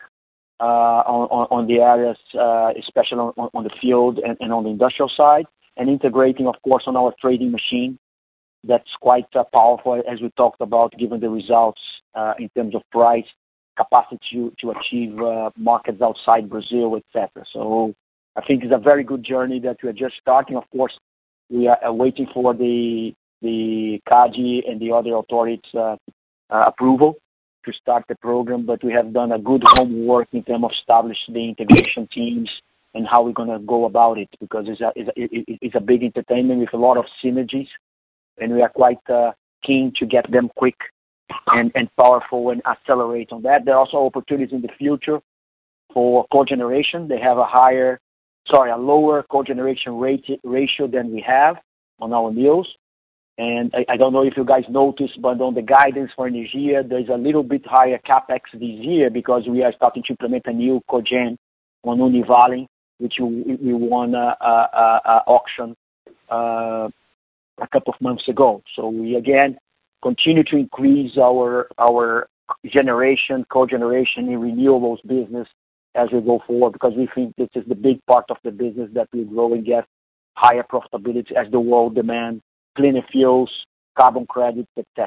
on the areas, especially on the field and on the industrial side, and integrating, of course, on our trading machine. That's quite powerful, as we talked about, given the results in terms of price, capacity to achieve markets outside Brazil, etc. So I think it's a very good journey that we are just starting. Of course, we are waiting for the CADE and the other authorities' approval to start the program, but we have done a good homework in terms of establishing the integration teams and how we're going to go about it, because it's a big entertainment with a lot of synergies, and we are quite keen to get them quick and powerful and accelerate on that. There are also opportunities in the future for cogeneration. They have a lower cogeneration ratio than we have on our mills. And I don't know if you guys noticed, but on the guidance for Energia, there's a little bit higher capex this year because we are starting to implement a new cogen on Univalem, which we won an auction a couple of months ago. So we again continue to increase our cogeneration in renewables business as we go forward, because we think this is the big part of the business that will grow and get higher profitability as the world demands cleaner fuels, carbon credits, etc.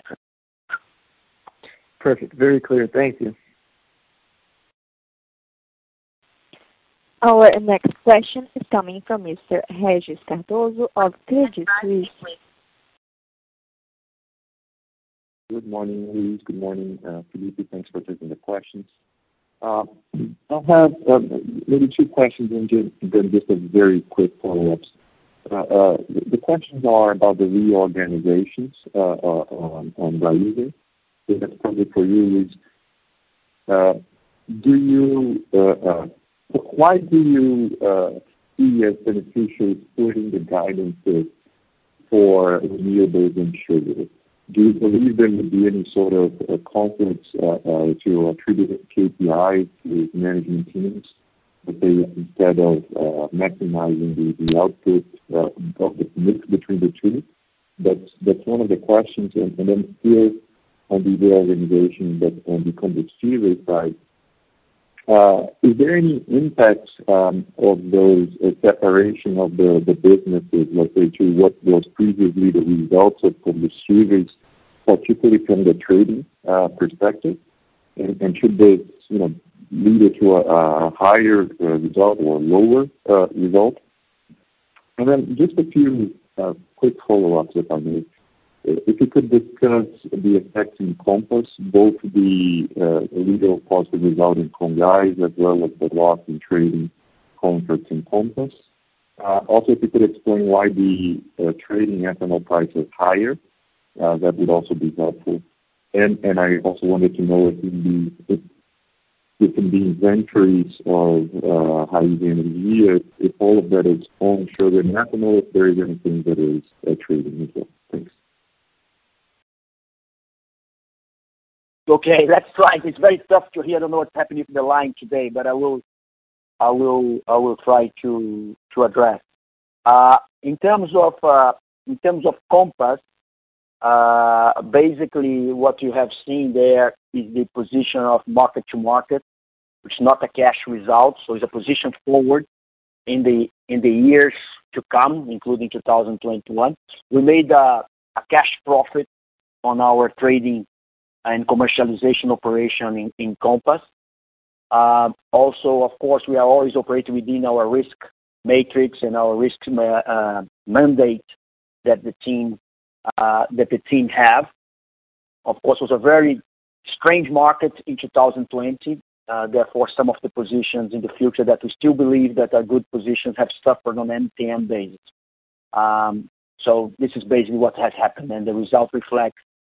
Perfect. Very clear. Thank you. Our next question is coming from Mr. Regis Cardoso of Credit Suisse. Good morning, Luis. Good morning, Felipe. Thanks for taking the questions. I'll have maybe two questions and then just a very quick follow-ups. The questions are about the reorganizations on Raízen. So that's probably for you, Luis. Why do you see as beneficial putting the guidance for renewables and sugar? Do you believe there would be any sort of conflicts to attribute KPIs to management teams, that they, instead of maximizing the output of the mix between the two? That's one of the questions. And then still on the reorganization, but on the combustível side, is there any impact of those separation of the businesses, let's say, to what was previously the results of combustíveis, particularly from the trading perspective? And should this, lead it to a higher result or a lower result? And then just a few quick follow-ups, if I may. If you could discuss the effects in Compass, both the legal positive result in Comgás as well as the loss in trading contracts in Compass. Also, if you could explain why the trading ethanol price is higher, that would also be helpful. And I also wanted to know if in the inventories of Raízen Energia, if all of that is own sugar and ethanol, if there is anything that is trading as well. Thanks. Okay, let's try. It's very tough to hear. I don't know what's happening with the line today, but I will try to address. In terms of Compass, basically what you have seen there is the position of market to market, which is not a cash result, so it's a position forward in the years to come, including 2021. We made a cash profit on our trading and commercialization operation in Compass. Also, of course, we are always operating within our risk matrix and our risk mandate that the team have. Of course, it was a very strange market in 2020. Therefore, some of the positions in the future that we still believe that are good positions have suffered on an MTM basis. So this is basically what has happened, and the result reflects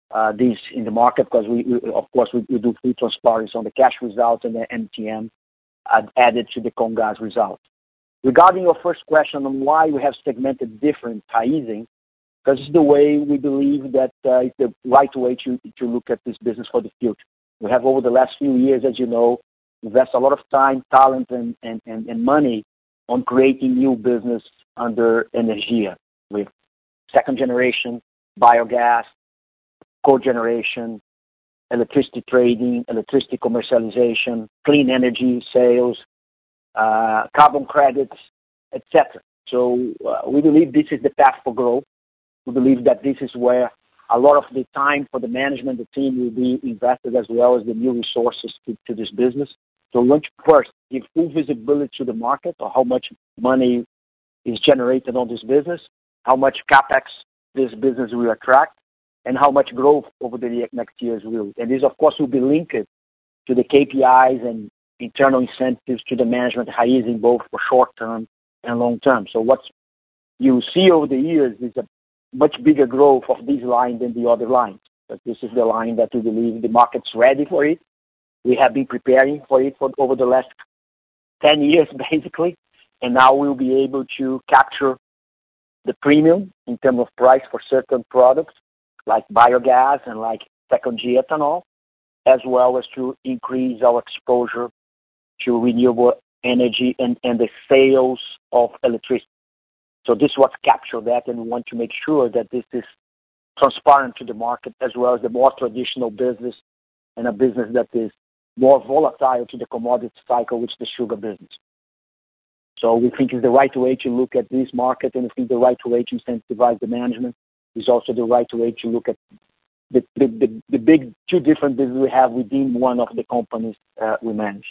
this in the market because we do full transparency on the cash results and the MTM added to the Comgás result. Regarding your first question on why we have segmented different Raízen, because it's the way we believe that it's the right way to look at this business for the future. We have over the last few years, as you know, invest a lot of time, talent, and money on creating new business under Energia with second generation, biogas, cogeneration, electricity trading, electricity commercialization, clean energy sales, carbon credits, etc. So we believe this is the path for growth. We believe that this is where a lot of the time for the management, the team will be invested as well as the new resources to this business. So we want to first give full visibility to the market of how much money is generated on this business, how much capex this business will attract, and how much growth over the next years will. And this, of course, will be linked to the KPIs and internal incentives to the management Raízen, both for short term and long term. So what you see over the years is a much bigger growth of this line than the other lines. But this is the line that we believe the market's ready for it. We have been preparing for it for over the last 10 years, basically, and now we'll be able to capture the premium in terms of price for certain products like biogas and like second-gen ethanol, as well as to increase our exposure to renewable energy and the sales of electricity. So this was capture that, and we want to make sure that this is transparent to the market as well as the more traditional business and a business that is more volatile to the commodity cycle, which is the sugar business. So we think it's the right way to look at this market, and we think the right way to incentivize the management is also the right way to look at the big two different businesses we have within one of the companies we manage.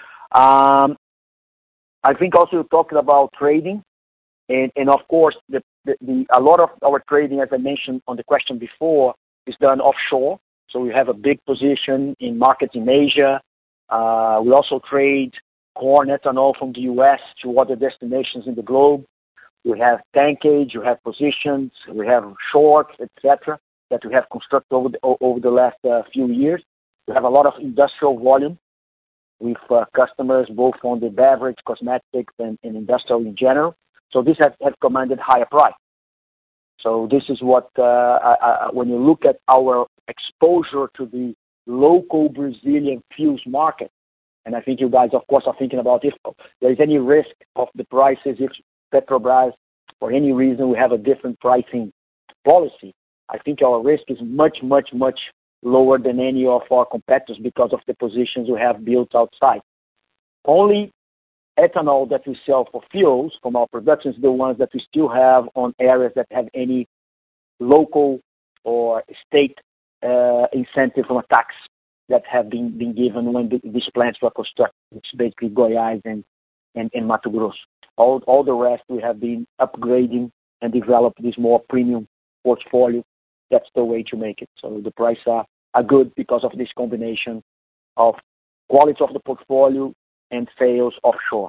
I think also you talked about trading. And of course, a lot of our trading, as I mentioned on the question before, is done offshore. So we have a big position in markets in Asia. We also trade corn ethanol from the U.S. to other destinations in the globe. We have tankage, we have positions, we have shorts, etc., that we have constructed over the last few years. We have a lot of industrial volume with customers, both on the beverage, cosmetics, and industrial in general. So this has commanded higher price. So this is what, when you look at our exposure to the local Brazilian fuels market, and I think you guys, of course, are thinking about if there is any risk of the prices, if Petrobras, for any reason, we have a different pricing policy, I think our risk is much, much, much lower than any of our competitors because of the positions we have built outside. Only ethanol that we sell for fuels from our production is the ones that we still have on areas that have any local or state incentive from a tax that have been given when these plants were constructed, which is basically Goiás and Mato Grosso. All the rest we have been upgrading and develop this more premium portfolio. That's the way to make it. So the prices are good because of this combination of quality of the portfolio and sales offshore.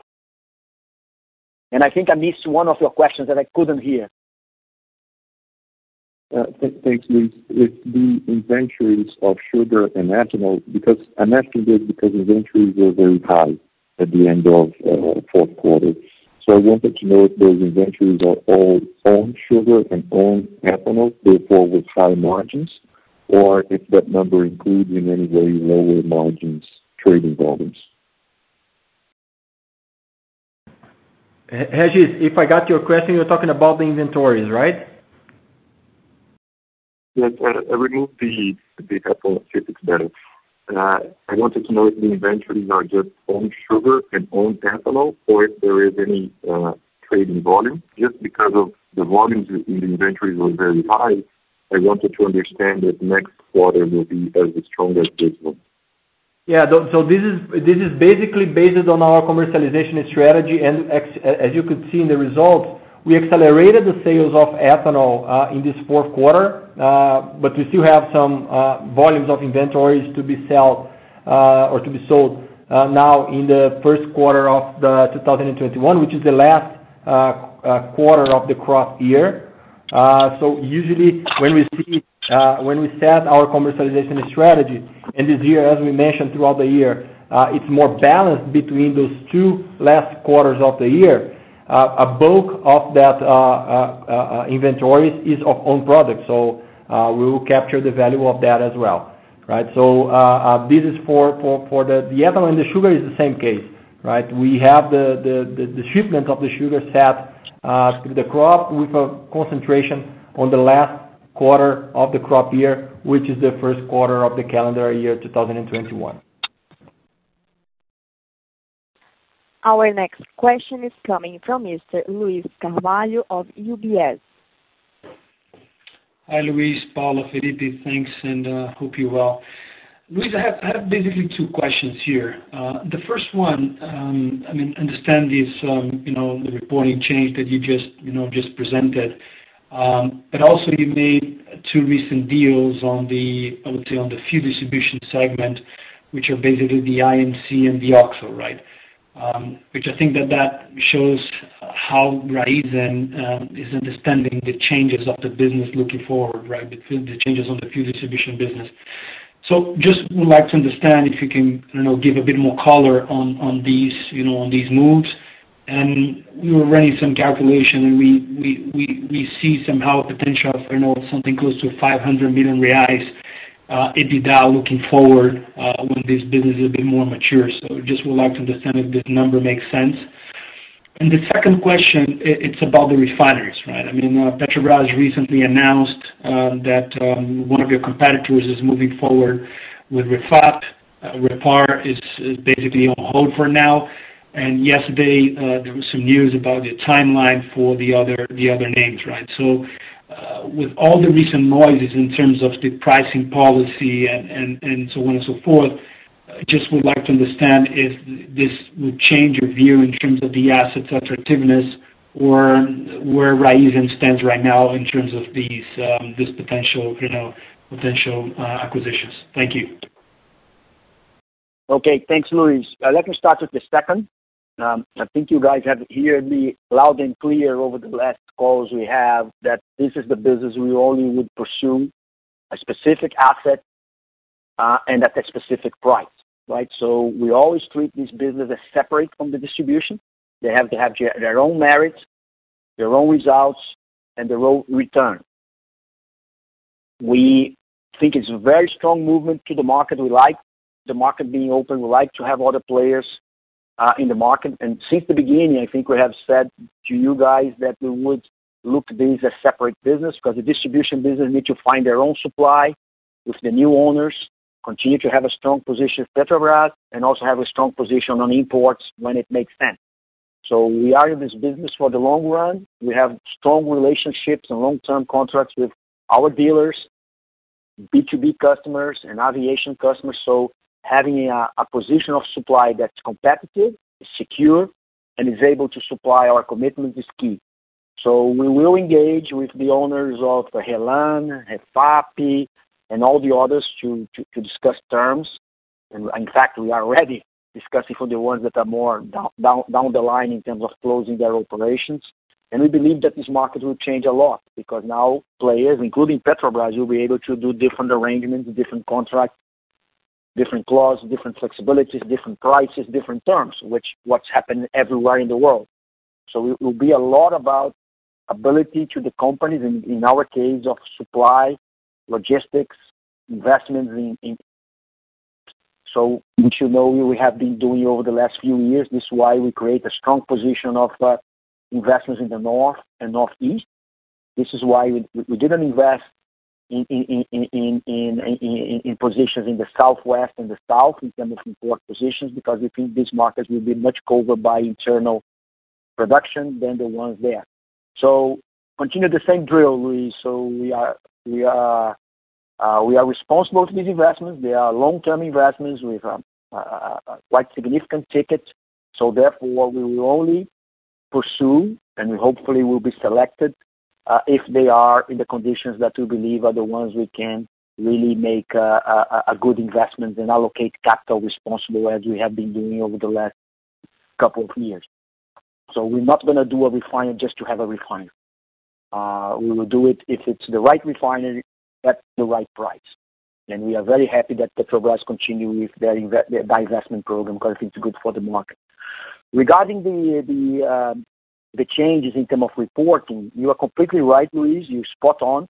And I think I missed one of your questions that I couldn't hear. Thanks, Luis. With the inventories of sugar and ethanol, because I'm asking this because inventories were very high at the end of fourth quarter. So I wanted to know if those inventories are all own sugar and own ethanol, therefore with high margins, or if that number includes in any way lower margins trading volumes. Regis, if I got your question, you're talking about the inventories, right? Yes, I removed the ethanol if it's better. I wanted to know if the inventories are just own sugar and own ethanol, or if there is any trading volume. Just because of the volumes in the inventories were very high, I wanted to understand that next quarter will be as strong as this one. Yeah, so this is basically based on our commercialization strategy, and as you could see in the results, we accelerated the sales of ethanol in this fourth quarter, but we still have some volumes of inventories to be sold now in the first quarter of the 2021, which is the last quarter of the crop year. So usually when we see when we set our commercialization strategy. And this year, as we mentioned throughout the year, it's more balanced between those two last quarters of the year. A bulk of that inventory is of own products, so we will capture the value of that as well, right? So this is for the ethanol and the sugar is the same case, right? We have the shipment of the sugar set through the crop with a concentration on the last quarter of the crop year, which is the first quarter of the calendar year 2021. Our next question is coming from Mr. Luis Carvalho of UBS. Hi, Luis, Paulo, Felipe, thanks, and hope you're well. Luis, I have basically two questions here. The first one, understand this, the reporting change that you just presented, but also you made two recent deals on the fuel distribution segment, which are basically the IMC and the OXXO, right? Which I think that shows how Raízen is understanding the changes of the business looking forward, right? The changes on the fuel distribution business. So just would like to understand if you can, give a bit more color on these moves. And we were running some calculation, and we see somehow a potential of, something close to 500 million reais EBITDA looking forward when this business is a bit more mature. So just would like to understand if this number makes sense. And the second question, it's about the refineries, right? Petrobras recently announced that one of your competitors is moving forward with REFAP. REPAR is basically on hold for now. And yesterday there was some news about the timeline for the other names, right? So with all the recent noises in terms of the pricing policy and so on and so forth, just would like to understand if this would change your view in terms of the asset's attractiveness, or where Raízen stands right now in terms of this potential acquisitions. Thank you. Okay, thanks, Luis. Let me start with the second. I think you guys have heard me loud and clear over the last calls we have that this is the business we only would pursue a specific asset and at a specific price, right? So we always treat this business as separate from the distribution. They have to have their own merits, their own results, and their own return. We think it's a very strong movement to the market. We like the market being open. We like to have other players in the market. And since the beginning, I think we have said to you guys that we would look at this as separate business, because the distribution business need to find their own supply with the new owners, continue to have a strong position with Petrobras, and also have a strong position on imports when it makes sense. So we are in this business for the long run. We have strong relationships and long-term contracts with our dealers, B2B customers, and aviation customers. So having a position of supply that's competitive, is secure, and is able to supply our commitments is key. So we will engage with the owners of RLAM, REFAP, and all the others to discuss terms. And in fact, we are already discussing for the ones that are more down the line in terms of closing their operations. And we believe that this market will change a lot, because now players, including Petrobras, will be able to do different arrangements, different contracts, different clauses, different flexibilities, different prices, different terms, what's happening everywhere in the world. So it will be a lot about ability to the companies, in our case of supply, logistics, investments in so which we have been doing over the last few years. This is why we create a strong position of investments in the north and northeast. This is why we didn't invest in positions in the southwest and the south in terms of import positions, because we think these markets will be much covered by internal production than the ones there. So continue the same drill, Luis. So we are responsible for these investments. They are long-term investments with quite significant tickets. So therefore, we will only pursue, and we hopefully will be selected if they are in the conditions that we believe are the ones we can really make a good investment and allocate capital responsible, as we have been doing over the last couple of years. So we're not going to do a refinery just to have a refinery. We will do it if it's the right refinery at the right price. And we are very happy that Petrobras continue with their divestment program because I think it's good for the market. Regarding the changes in terms of reporting, you are completely right, Luis. You're spot on.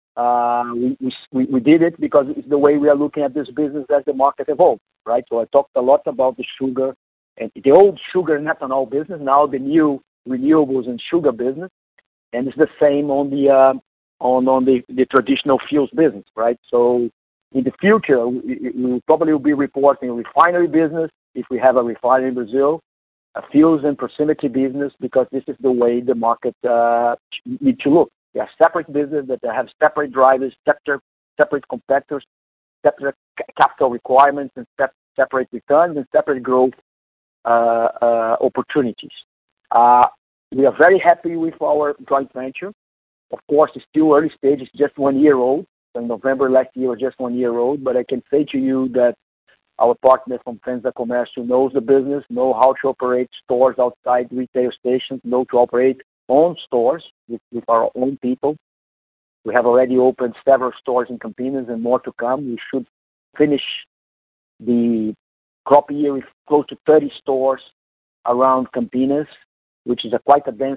We did it because it's the way we are looking at this business as the market evolves, right? So I talked a lot about the sugar and the old sugar and ethanol business, now the new renewables and sugar business, and it's the same on the traditional fuels business, right? So in the future, we probably will be reporting a refinery business if we have a refinery in Brazil, a fuels and proximity business, because this is the way the market need to look. They are separate business that they have separate drivers, separate competitors, separate capital requirements, and separate returns and separate growth opportunities. We are very happy with our joint venture. Of course, it's still early stage. It's just 1 year old. So in November last year, was just 1 year old. But I can say to you that our partner from Fenza Comércio knows the business, know how to operate stores outside retail stations, know to operate own stores with our own people. We have already opened several stores in Campinas and more to come. We should finish the crop year with close to 30 stores around Campinas, which is quite a dense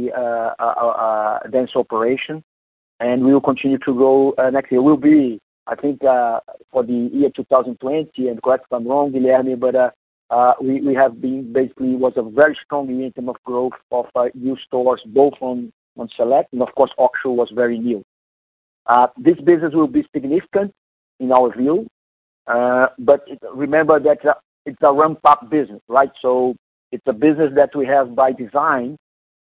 operation. And we will continue to grow next year. We'll be, I think, for the year 2020, and correct if I'm wrong, Guilherme, but we have been basically was a very strong year in terms of growth of new stores, both on Select, and of course, Auxo was very new. This business will be significant in our view, but remember that it's a ramp-up business, right? So it's a business that we have by design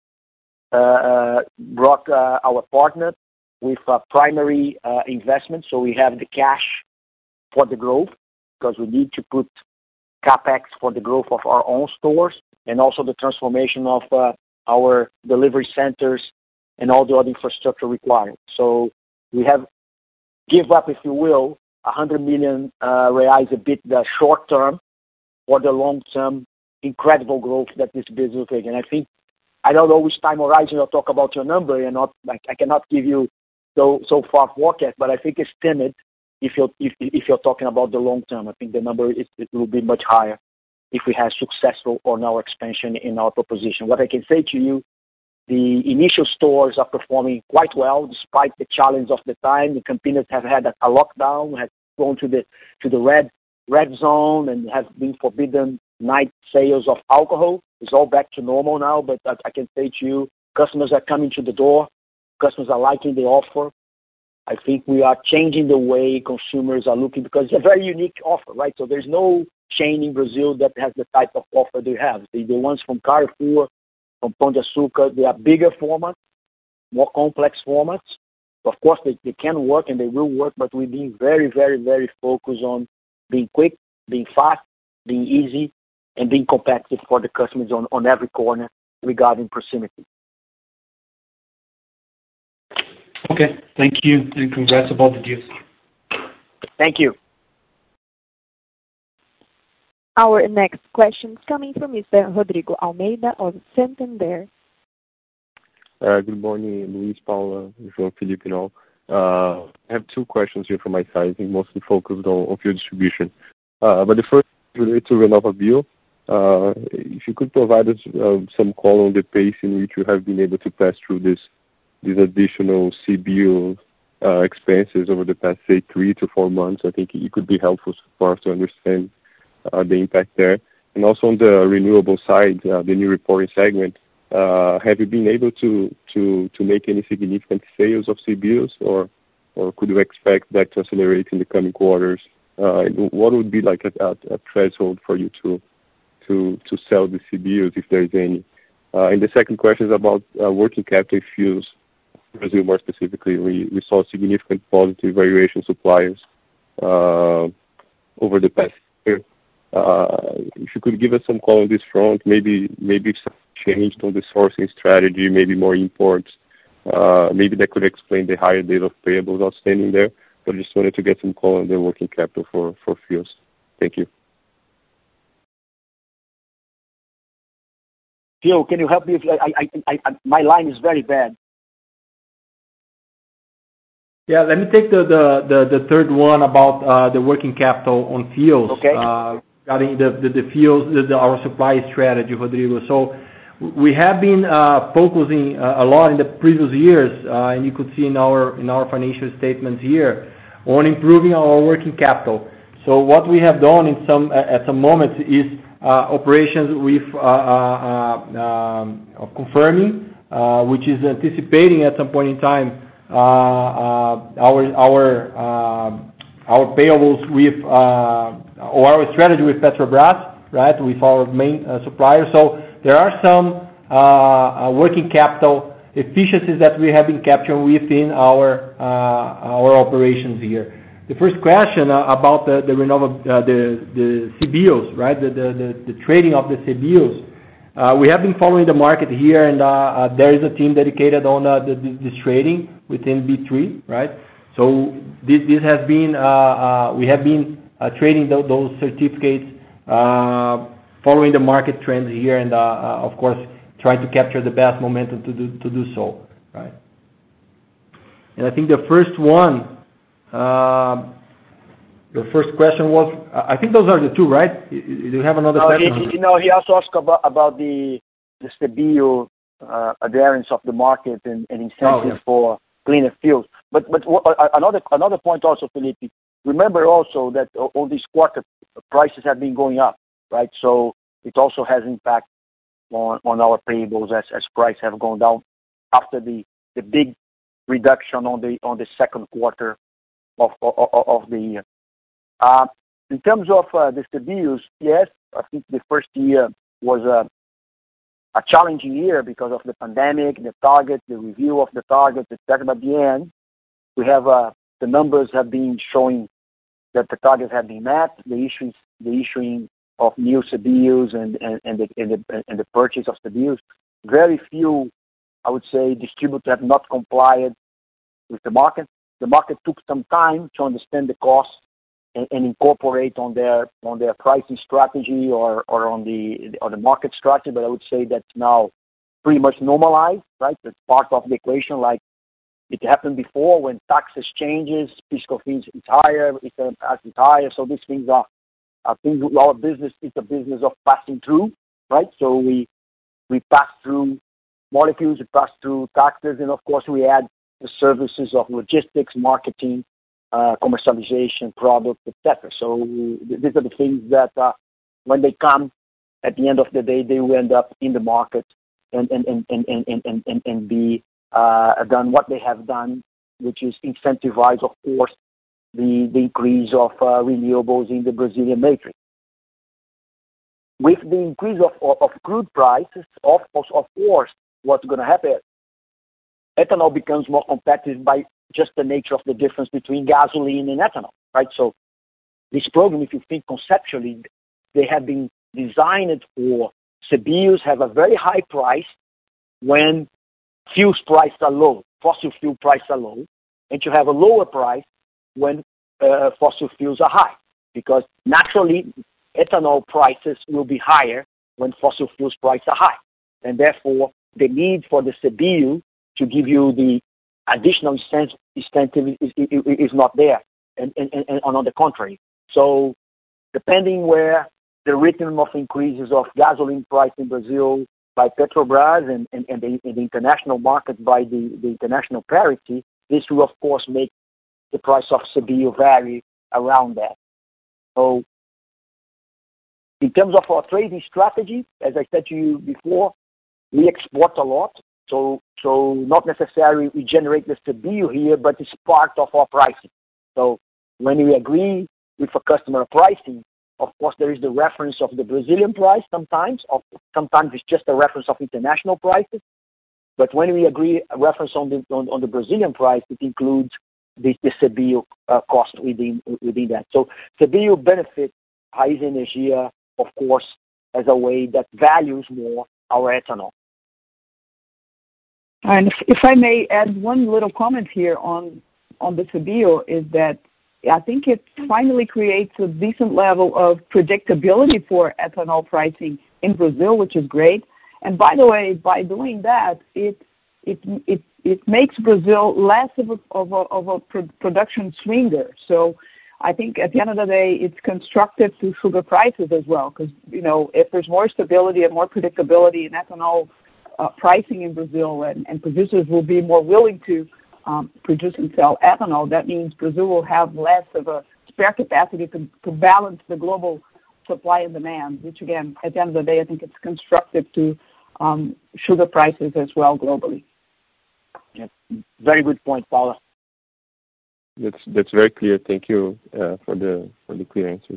brought our partner with a primary investment. So we have the cash for the growth because we need to put CapEx for the growth of our own stores and also the transformation of our delivery centers and all the other infrastructure required. So we have give up, if you will, 100 million reais a bit the short term for the long term incredible growth that this business will take. And I think I don't know which time horizon you'll talk about your number, and not like I cannot give you so far forecast, but I think it's timid if you're talking about the long term. I think the number it will be much higher if we have successful on our expansion in our proposition. What I can say to you, the initial stores are performing quite well despite the challenge of the time. The Campinas have had a lockdown, have gone to the red zone, and have been forbidden night sales of alcohol. It's all back to normal now, but I can say to you, customers are coming to the door. Customers are liking the offer. I think we are changing the way consumers are looking because it's a very unique offer, right? So there's no chain in Brazil that has the type of offer they have. The ones from Carrefour, from Pão de Açúcar, they are bigger formats, more complex formats. Of course, they can work and they will work, but we're being very, very, very focused on being quick, being fast, being easy, and being competitive for the customers on every corner regarding proximity. Okay, thank you, and congrats about the deals. Thank you. Our next question is coming from Mr. Rodrigo Almeida of Santander. Good morning, Luis, Paula, João, Felipe, and all. I have two questions here from my side, I think mostly focused on fuel distribution. But the first is related to RenovaBio. If you could provide us some call on the pace in which you have been able to pass through these additional CBIO expenses over the past, say, 3 to 4 months, I think it could be helpful for us to understand the impact there. And also on the renewable side, the new reporting segment, have you been able to make any significant sales of CBIOs, or could you expect that to accelerate in the coming quarters? What would be like a threshold for you to sell the CBIOs if there is any? And the second question is about working capital fuels. Brazil, more specifically, we saw significant positive variation suppliers over the past year. If you could give us some call on this front, maybe some changed on the sourcing strategy, maybe more imports, maybe that could explain the higher days of payables outstanding there. But I just wanted to get some call on the working capital for fuels. Thank you. Phil, can you help me? My line is very bad. Yeah, let me take the third one about the working capital on fuels. Okay. Regarding the fuels, our supply strategy, Rodrigo. So we have been focusing a lot in the previous years, and you could see in our financial statements here, on improving our working capital. So what we have done at some moments is operations with confirming, which is anticipating at some point in time our payables with or our strategy with Petrobras, right, with our main supplier. So there are some working capital efficiencies that we have been capturing within our operations here. The first question about the CBIOs, right? The trading of the CBIOs. We have been following the market here, and there is a team dedicated on this trading within B3, right? So this has been we have been trading those certificates, following the market trends here, and of course trying to capture the best momentum to do so, right? And I think the first one. The first question was, I think those are the two, right? Do you have another question? He also asked about the CBIO adherence of the market and incentives for cleaner fuels. But another point also, Felipe, remember also that all these quarter prices have been going up, right? So it also has impact on our payables as prices have gone down after the big reduction on the second quarter of the year. In terms of the CBIOs, yes, I think the first year was a challenging year because of the pandemic, the target, the review of the target, etc. But at the end, we have the numbers have been showing that the targets have been met. The issuing of new CBIOs and the purchase of CBIOs. Very few, I would say, distributors have not complied with the market. The market took some time to understand the costs and incorporate on their pricing strategy or on the market strategy. But I would say that's now pretty much normalized, right? It's part of the equation, like it happened before when taxes changes, fiscal fees is higher, it's higher. So these things are things. Our business is a business of passing through, right? So we pass through molecules, we pass through taxes, and of course we add the services of logistics, marketing, commercialization, product, etc. So these are the things that when they come at the end of the day, they will end up in the market and be done what they have done, which is incentivize, of course, the increase of renewables in the Brazilian matrix. With the increase of crude prices, of course, what's going to happen? Ethanol becomes more competitive by just the nature of the difference between gasoline and ethanol, right? So this program, if you think conceptually, they have been designed for CBIOs have a very high price when fuels prices are low, fossil fuel prices are low, and to have a lower price when fossil fuels are high, because naturally ethanol prices will be higher when fossil fuels prices are high, and therefore the need for the CBIO to give you the additional incentive is not there, and on the contrary. So depending where the rhythm of increases of gasoline price in Brazil by Petrobras and the international market by the international parity, this will of course make the price of CBIO vary around that. So in terms of our trading strategy, as I said to you before, we export a lot. So not necessarily we generate the CBIO here, but it's part of our pricing. So when we agree with a customer pricing, of course there is the reference of the Brazilian price sometimes it's just a reference of international prices. But when we agree a reference on the Brazilian price, it includes the CBIO cost within that. So CBIO benefits Raízen Energia, of course, as a way that values more our ethanol. And if I may add one little comment here on the CBIO, is that I think it finally creates a decent level of predictability for ethanol pricing in Brazil, which is great. And by the way, by doing that, it it makes Brazil less of a production swinger. So I think at the end of the day, it's constructive to sugar prices as well, because if there's more stability and more predictability in ethanol pricing in Brazil, and producers will be more willing to produce and sell ethanol, that means Brazil will have less of a spare capacity to balance the global supply and demand, which again, at the end of the day, I think it's constructive to sugar prices as well globally. Yeah. Very good point, Paula. That's very clear. Thank you for the clear answers.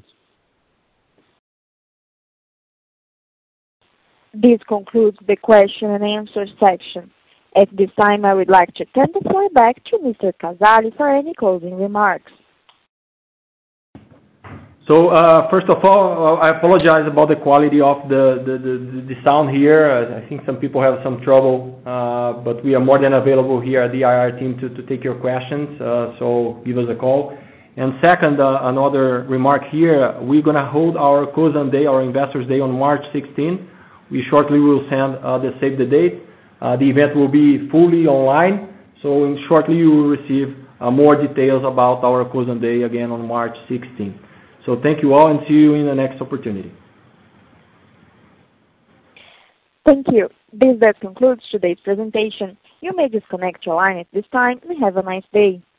This concludes the question and answer section. At this time, I would like to turn the floor back to Mr. Casale for any closing remarks. So first of all, I apologize about the quality of the sound here. I think some people have some trouble, but we are more than available here at the IR team to take your questions. So give us a call. And second, another remark here, we're going to hold our Cosan Day, our Investors Day on March 16th. We shortly will send the save the date. The event will be fully online, so shortly you will receive more details about our Cosan Day again on March 16th. So thank you all and see you in the next opportunity. Thank you. This concludes today's presentation. You may disconnect your line at this time and have a nice day.